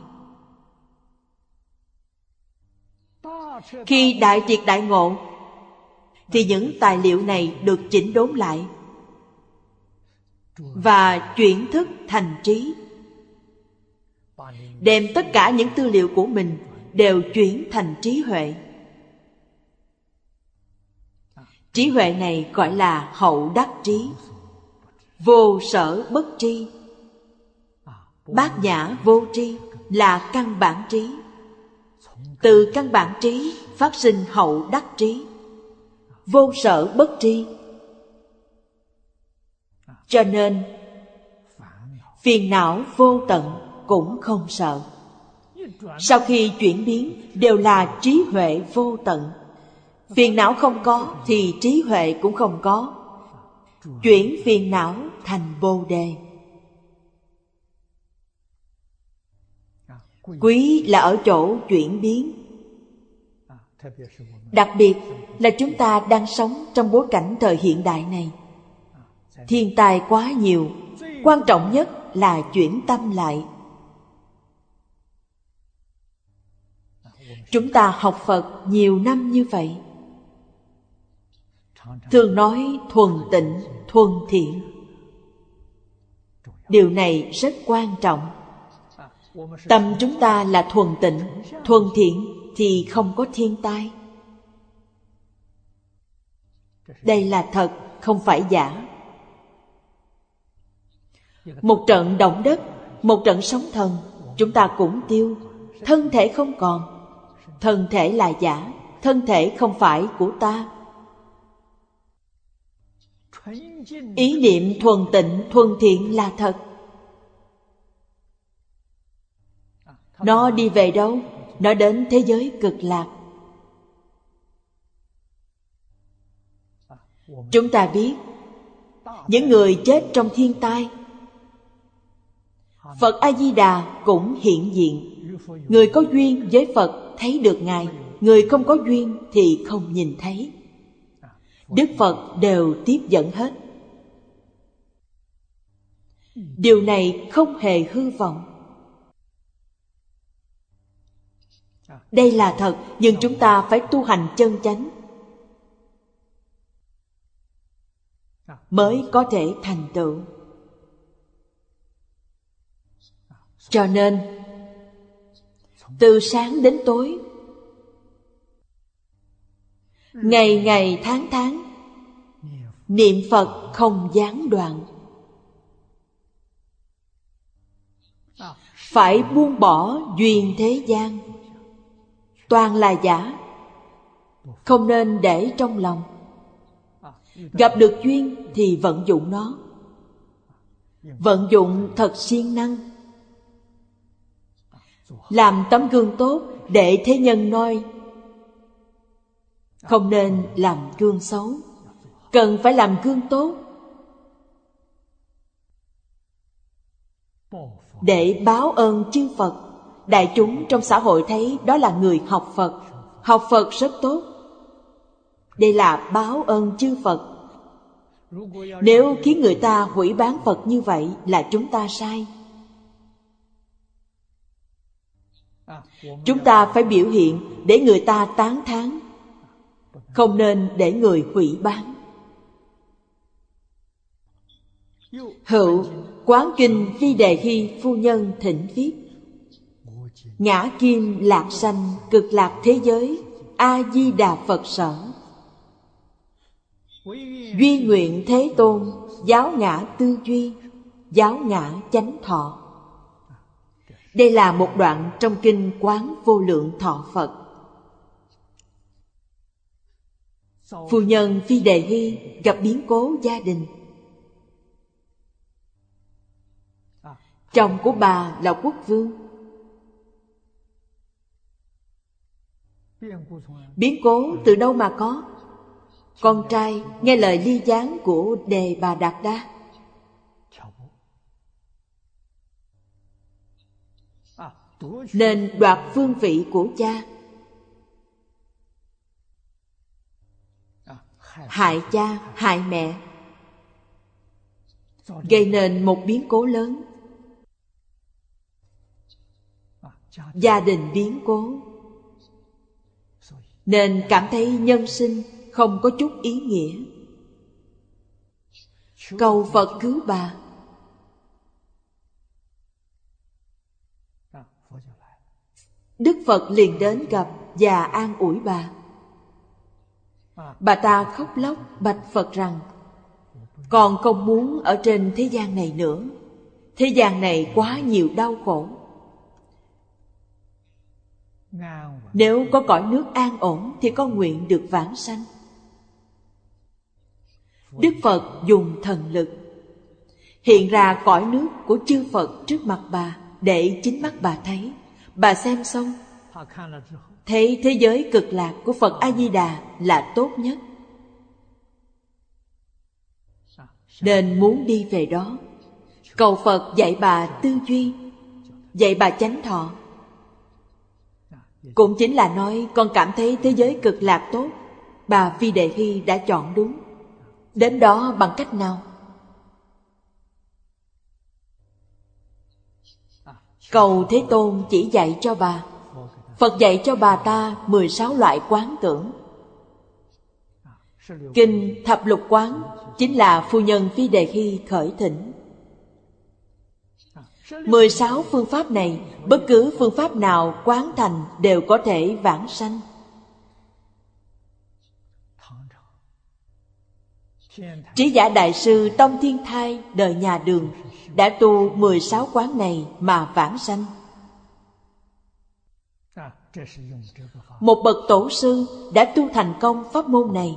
Khi đại triệt đại ngộ, thì những tài liệu này được chỉnh đốn lại và chuyển thức thành trí, đem tất cả những tư liệu của mình đều chuyển thành trí huệ. Trí huệ này gọi là hậu đắc trí, vô sở bất tri. Bát nhã vô tri là căn bản trí. Từ căn bản trí phát sinh hậu đắc trí, vô sở bất tri. Cho nên phiền não vô tận cũng không sợ. Sau khi chuyển biến đều là trí huệ vô tận. Phiền não không có thì trí huệ cũng không có. Chuyển phiền não thành Bồ Đề. Quý là ở chỗ chuyển biến. Đặc biệt là chúng ta đang sống trong bối cảnh thời hiện đại này. Thiên tai quá nhiều, quan trọng nhất là chuyển tâm lại. Chúng ta học Phật nhiều năm như vậy, thường nói thuần tịnh, thuần thiện. Điều này rất quan trọng. Tâm chúng ta là thuần tịnh, thuần thiện thì không có thiên tai. Đây là thật, không phải giả. Một trận động đất, một trận sóng thần, chúng ta cũng tiêu. Thân thể không còn. Thân thể là giả, thân thể không phải của ta. Ý niệm thuần tịnh, thuần thiện là thật. Nó đi về đâu? Nó đến thế giới cực lạc. Chúng ta biết, những người chết trong thiên tai, Phật A-di-đà cũng hiện diện. Người có duyên với Phật thấy được Ngài, người không có duyên thì không nhìn thấy. Đức Phật đều tiếp dẫn hết. Điều này không hề hư vọng. Đây là thật, nhưng chúng ta phải tu hành chân chánh mới có thể thành tựu. Cho nên từ sáng đến tối, ngày ngày tháng tháng, niệm Phật không gián đoạn. Phải buông bỏ duyên thế gian, toàn là giả, không nên để trong lòng. Gặp được duyên thì vận dụng nó, vận dụng thật siêng năng, làm tấm gương tốt để thế nhân noi. Không nên làm gương xấu, cần phải làm gương tốt để báo ơn chư Phật. Đại chúng trong xã hội thấy đó là người học Phật, học Phật rất tốt. Đây là báo ơn chư Phật. Nếu khiến người ta hủy bán Phật như vậy là chúng ta sai. Chúng ta phải biểu hiện để người ta tán thán, không nên để người hủy bán. Hữu Quán Kinh Phi Đề Hy phu nhân thỉnh viết: ngã kim lạc sanh cực lạc thế giới, A Di Đà Phật sở. Duy nguyện Thế Tôn, giáo ngã tư duy, giáo ngã chánh thọ. Đây là một đoạn trong kinh Quán Vô Lượng Thọ Phật. Phu nhân Phi Đề Hy gặp biến cố gia đình. Chồng của bà là quốc vương. Biến cố từ đâu mà có? Con trai nghe lời ly gián của Đề Bà Đạt Đa, nên đoạt vương vị của cha, hại cha, hại mẹ, gây nên một biến cố lớn. Gia đình biến cố, nên cảm thấy nhân sinh không có chút ý nghĩa. Cầu Phật cứu bà. Đức Phật liền đến gặp và an ủi bà. Bà ta khóc lóc bạch Phật rằng: con không muốn ở trên thế gian này nữa. Thế gian này quá nhiều đau khổ. Nếu có cõi nước an ổn thì con nguyện được vãng sanh. Đức Phật dùng thần lực hiện ra cõi nước của chư Phật trước mặt bà, để chính mắt bà thấy. Bà xem xong thấy thế giới cực lạc của Phật A Di Đà là tốt nhất, nên muốn đi về đó. Cầu Phật dạy bà tư duy, dạy bà chánh thọ. Cũng chính là nói con cảm thấy thế giới cực lạc tốt. Bà Phi Đề Hy đã chọn đúng. Đến đó bằng cách nào? Cầu Thế Tôn chỉ dạy cho bà. Phật dạy cho bà ta mười sáu loại quán tưởng. Kinh Thập Lục Quán chính là phu nhân Phi Đề Hy khởi thỉnh. Mười sáu phương pháp này, bất cứ phương pháp nào quán thành đều có thể vãng sanh. Trí Giả Đại Sư Tông Thiên Thai đời nhà Đường đã tu mười sáu quán này mà vãng sanh. Một bậc tổ sư đã tu thành công pháp môn này.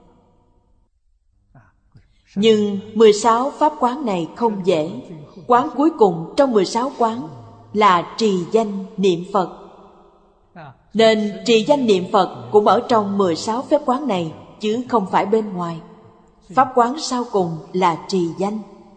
Nhưng mười sáu pháp quán này không dễ. Quán cuối cùng trong mười sáu quán là trì danh niệm Phật. Nên trì danh niệm Phật cũng ở trong mười sáu phép quán này, chứ không phải bên ngoài. Pháp quán sau cùng là trì danh.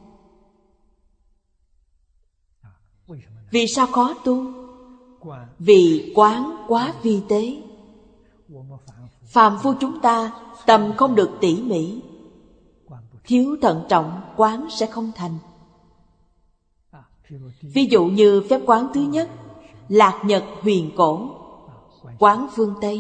Vì sao khó tu? Vì quán quá vi tế. Phàm phu chúng ta tâm không được tỉ mỉ, thiếu thận trọng, quán sẽ không thành. Ví dụ như phép quán thứ nhất, lạc nhật huyền cổ, quán phương Tây.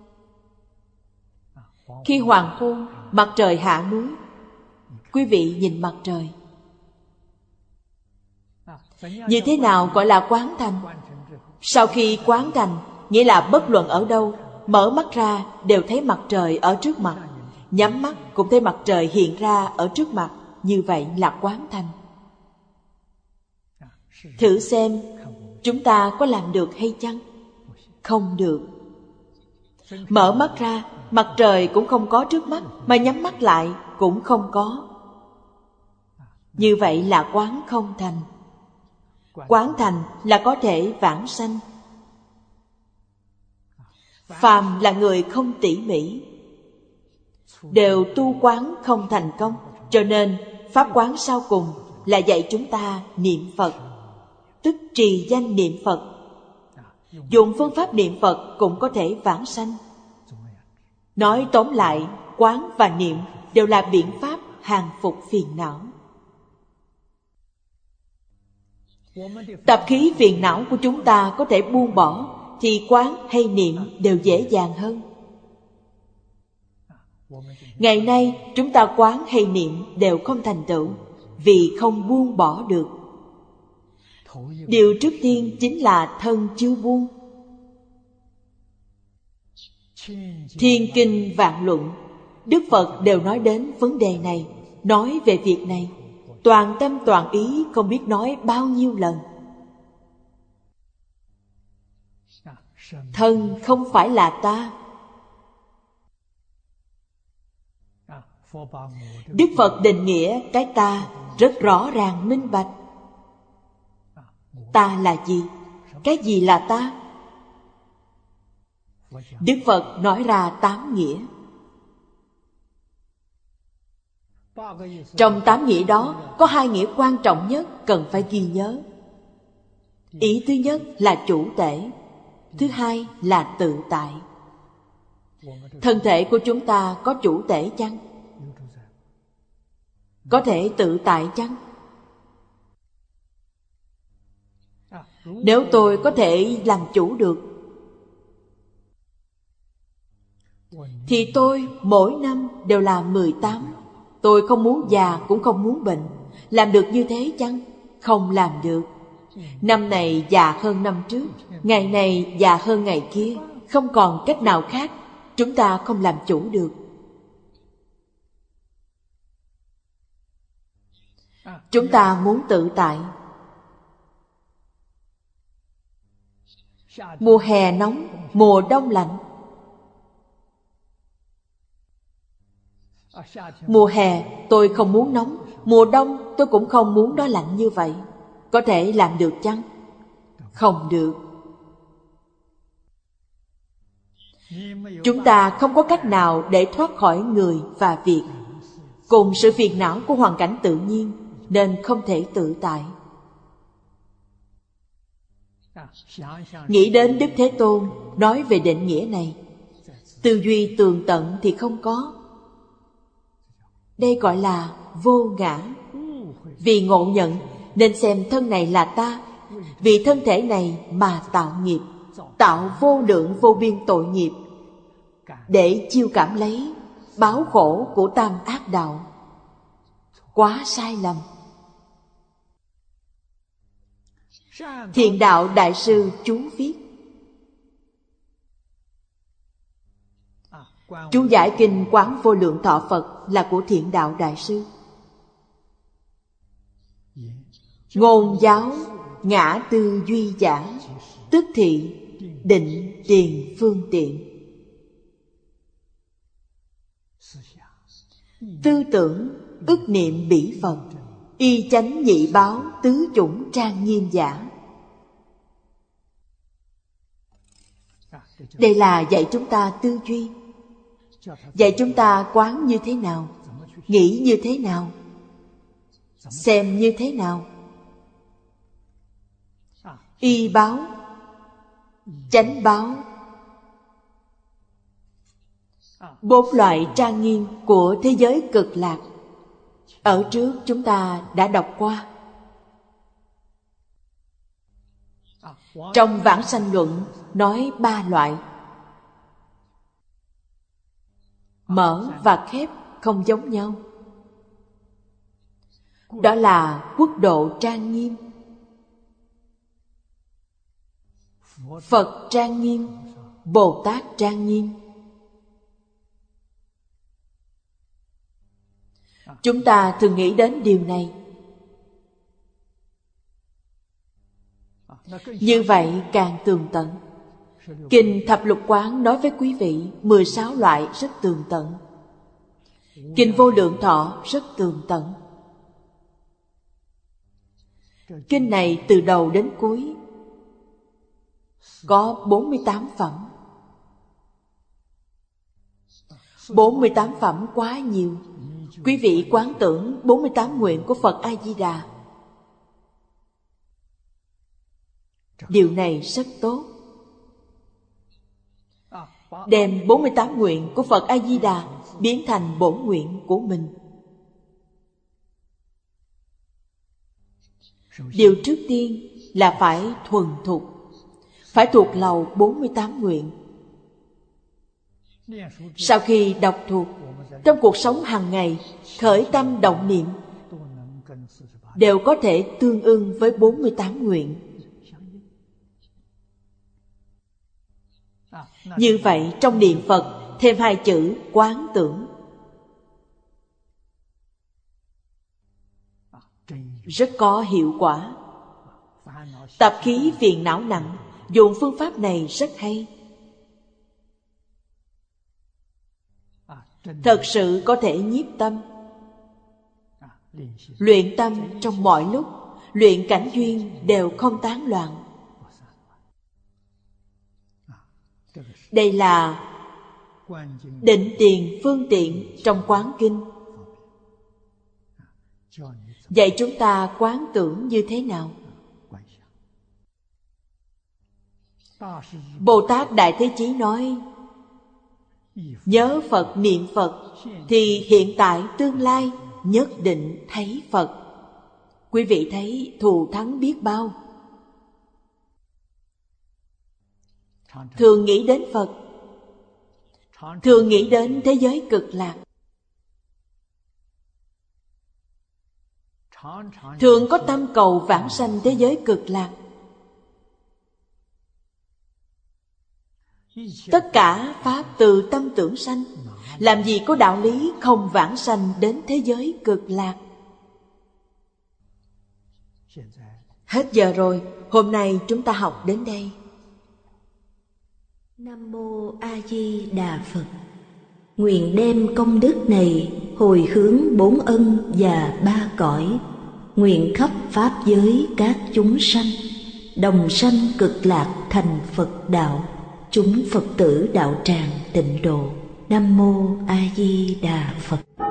Khi hoàng hôn, mặt trời hạ núi, quý vị nhìn mặt trời. Như thế nào gọi là quán thành? Sau khi quán thành, nghĩa là bất luận ở đâu, mở mắt ra đều thấy mặt trời ở trước mặt, nhắm mắt cũng thấy mặt trời hiện ra ở trước mặt. Như vậy là quán thành. Thử xem chúng ta có làm được hay chăng? Không được. Mở mắt ra, mặt trời cũng không có trước mắt, mà nhắm mắt lại cũng không có. Như vậy là quán không thành. Quán thành là có thể vãng sanh. Phàm là người không tỉ mỉ, đều tu quán không thành công. Cho nên pháp quán sau cùng là dạy chúng ta niệm Phật, tức trì danh niệm Phật. Dùng phương pháp niệm Phật cũng có thể vãng sanh. Nói tóm lại, quán và niệm đều là biện pháp hàng phục phiền não. Tập khí phiền não của chúng ta có thể buông bỏ, thì quán hay niệm đều dễ dàng hơn. Ngày nay chúng ta quán hay niệm đều không thành tựu, vì không buông bỏ được. Điều trước tiên chính là thân chưa buông. Thiên kinh vạn luận, Đức Phật đều nói đến vấn đề này, nói về việc này, toàn tâm toàn ý không biết nói bao nhiêu lần. Thân không phải là ta. Đức Phật định nghĩa cái ta rất rõ ràng minh bạch. Ta là gì? Cái gì là ta? Đức Phật nói ra tám nghĩa. Trong tám nghĩa đó có hai nghĩa quan trọng nhất cần phải ghi nhớ. Ý thứ nhất là chủ tể, thứ hai là tự tại. Thân thể của chúng ta có chủ tể chăng? Có thể tự tại chăng? Nếu tôi có thể làm chủ được, thì tôi mỗi năm đều là mười tám. Tôi không muốn già cũng không muốn bệnh. Làm được như thế chăng? Không làm được. Năm này già hơn năm trước, ngày này già hơn ngày kia. Không còn cách nào khác. Chúng ta không làm chủ được. Chúng ta muốn tự tại. Mùa hè nóng, mùa đông lạnh. Mùa hè tôi không muốn nóng, mùa đông tôi cũng không muốn nó lạnh như vậy. Có thể làm được chăng? Không được. Chúng ta không có cách nào để thoát khỏi người và việc, cùng sự phiền não của hoàn cảnh tự nhiên, nên không thể tự tại. Nghĩ đến Đức Thế Tôn nói về định nghĩa này, tư duy tường tận thì không có. Đây gọi là vô ngã. Vì ngộ nhận nên xem thân này là ta, vì thân thể này mà tạo nghiệp, tạo vô lượng vô biên tội nghiệp, để chiêu cảm lấy báo khổ của tam ác đạo. Quá sai lầm. Thiện Đạo Đại Sư chú viết, chú giải kinh Quán Vô Lượng Thọ Phật là của Thiện Đạo Đại Sư. Ngôn giáo ngã tư duy giả, tức thị định tiền phương tiện. Tư tưởng ức niệm bỉ Phật, y chánh nhị báo tứ chủng trang nghiêm giả. Đây là dạy chúng ta tư duy, dạy chúng ta quán như thế nào, nghĩ như thế nào, xem như thế nào. Y báo, chánh báo, bốn loại trang nghiêm của thế giới cực lạc. Ở trước chúng ta đã đọc qua. Trong Vãng Sanh Luận nói ba loại. Mở và khép không giống nhau. Đó là quốc độ trang nghiêm, Phật trang nghiêm, Bồ Tát trang nghiêm. Chúng ta thường nghĩ đến điều này. Như vậy càng tường tận. Kinh Thập Lục Quán nói với quý vị mười sáu loại rất tường tận. Kinh Vô Lượng Thọ rất tường tận. Kinh này từ đầu đến cuối có bốn mươi tám phẩm. bốn mươi tám phẩm quá nhiều. Quý vị quán tưởng bốn mươi tám nguyện của Phật A-di-đà. Điều này rất tốt. Đem bốn mươi tám nguyện của Phật A-di-đà biến thành bổn nguyện của mình. Điều trước tiên là phải thuần thục, phải thuộc lầu bốn mươi tám nguyện. Sau khi đọc thuộc, trong cuộc sống hàng ngày, khởi tâm động niệm đều có thể tương ưng với bốn mươi tám nguyện. Như vậy trong niệm Phật thêm hai chữ quán tưởng, rất có hiệu quả. Tập khí phiền não nặng, dùng phương pháp này rất hay. Thật sự có thể nhiếp tâm. Luyện tâm trong mọi lúc, luyện cảnh duyên đều không tán loạn. Đây là định tiền phương tiện trong quán kinh, dạy chúng ta quán tưởng như thế nào. Bồ Tát Đại Thế Chí nói, nhớ Phật niệm Phật thì hiện tại tương lai nhất định thấy Phật. Quý vị thấy thù thắng biết bao. Thường nghĩ đến Phật, thường nghĩ đến thế giới cực lạc, thường có tâm cầu vãng sanh thế giới cực lạc. Tất cả pháp từ tâm tưởng sanh, làm gì có đạo lý không vãng sanh đến thế giới cực lạc. Hết giờ rồi, hôm nay chúng ta học đến đây.
Nam Mô A Di Đà Phật. Nguyện đem công đức này hồi hướng bốn ân và ba cõi, nguyện khắp pháp giới các chúng sanh đồng sanh cực lạc thành Phật đạo, chúng Phật tử đạo tràng tịnh độ. Nam Mô A Di Đà Phật.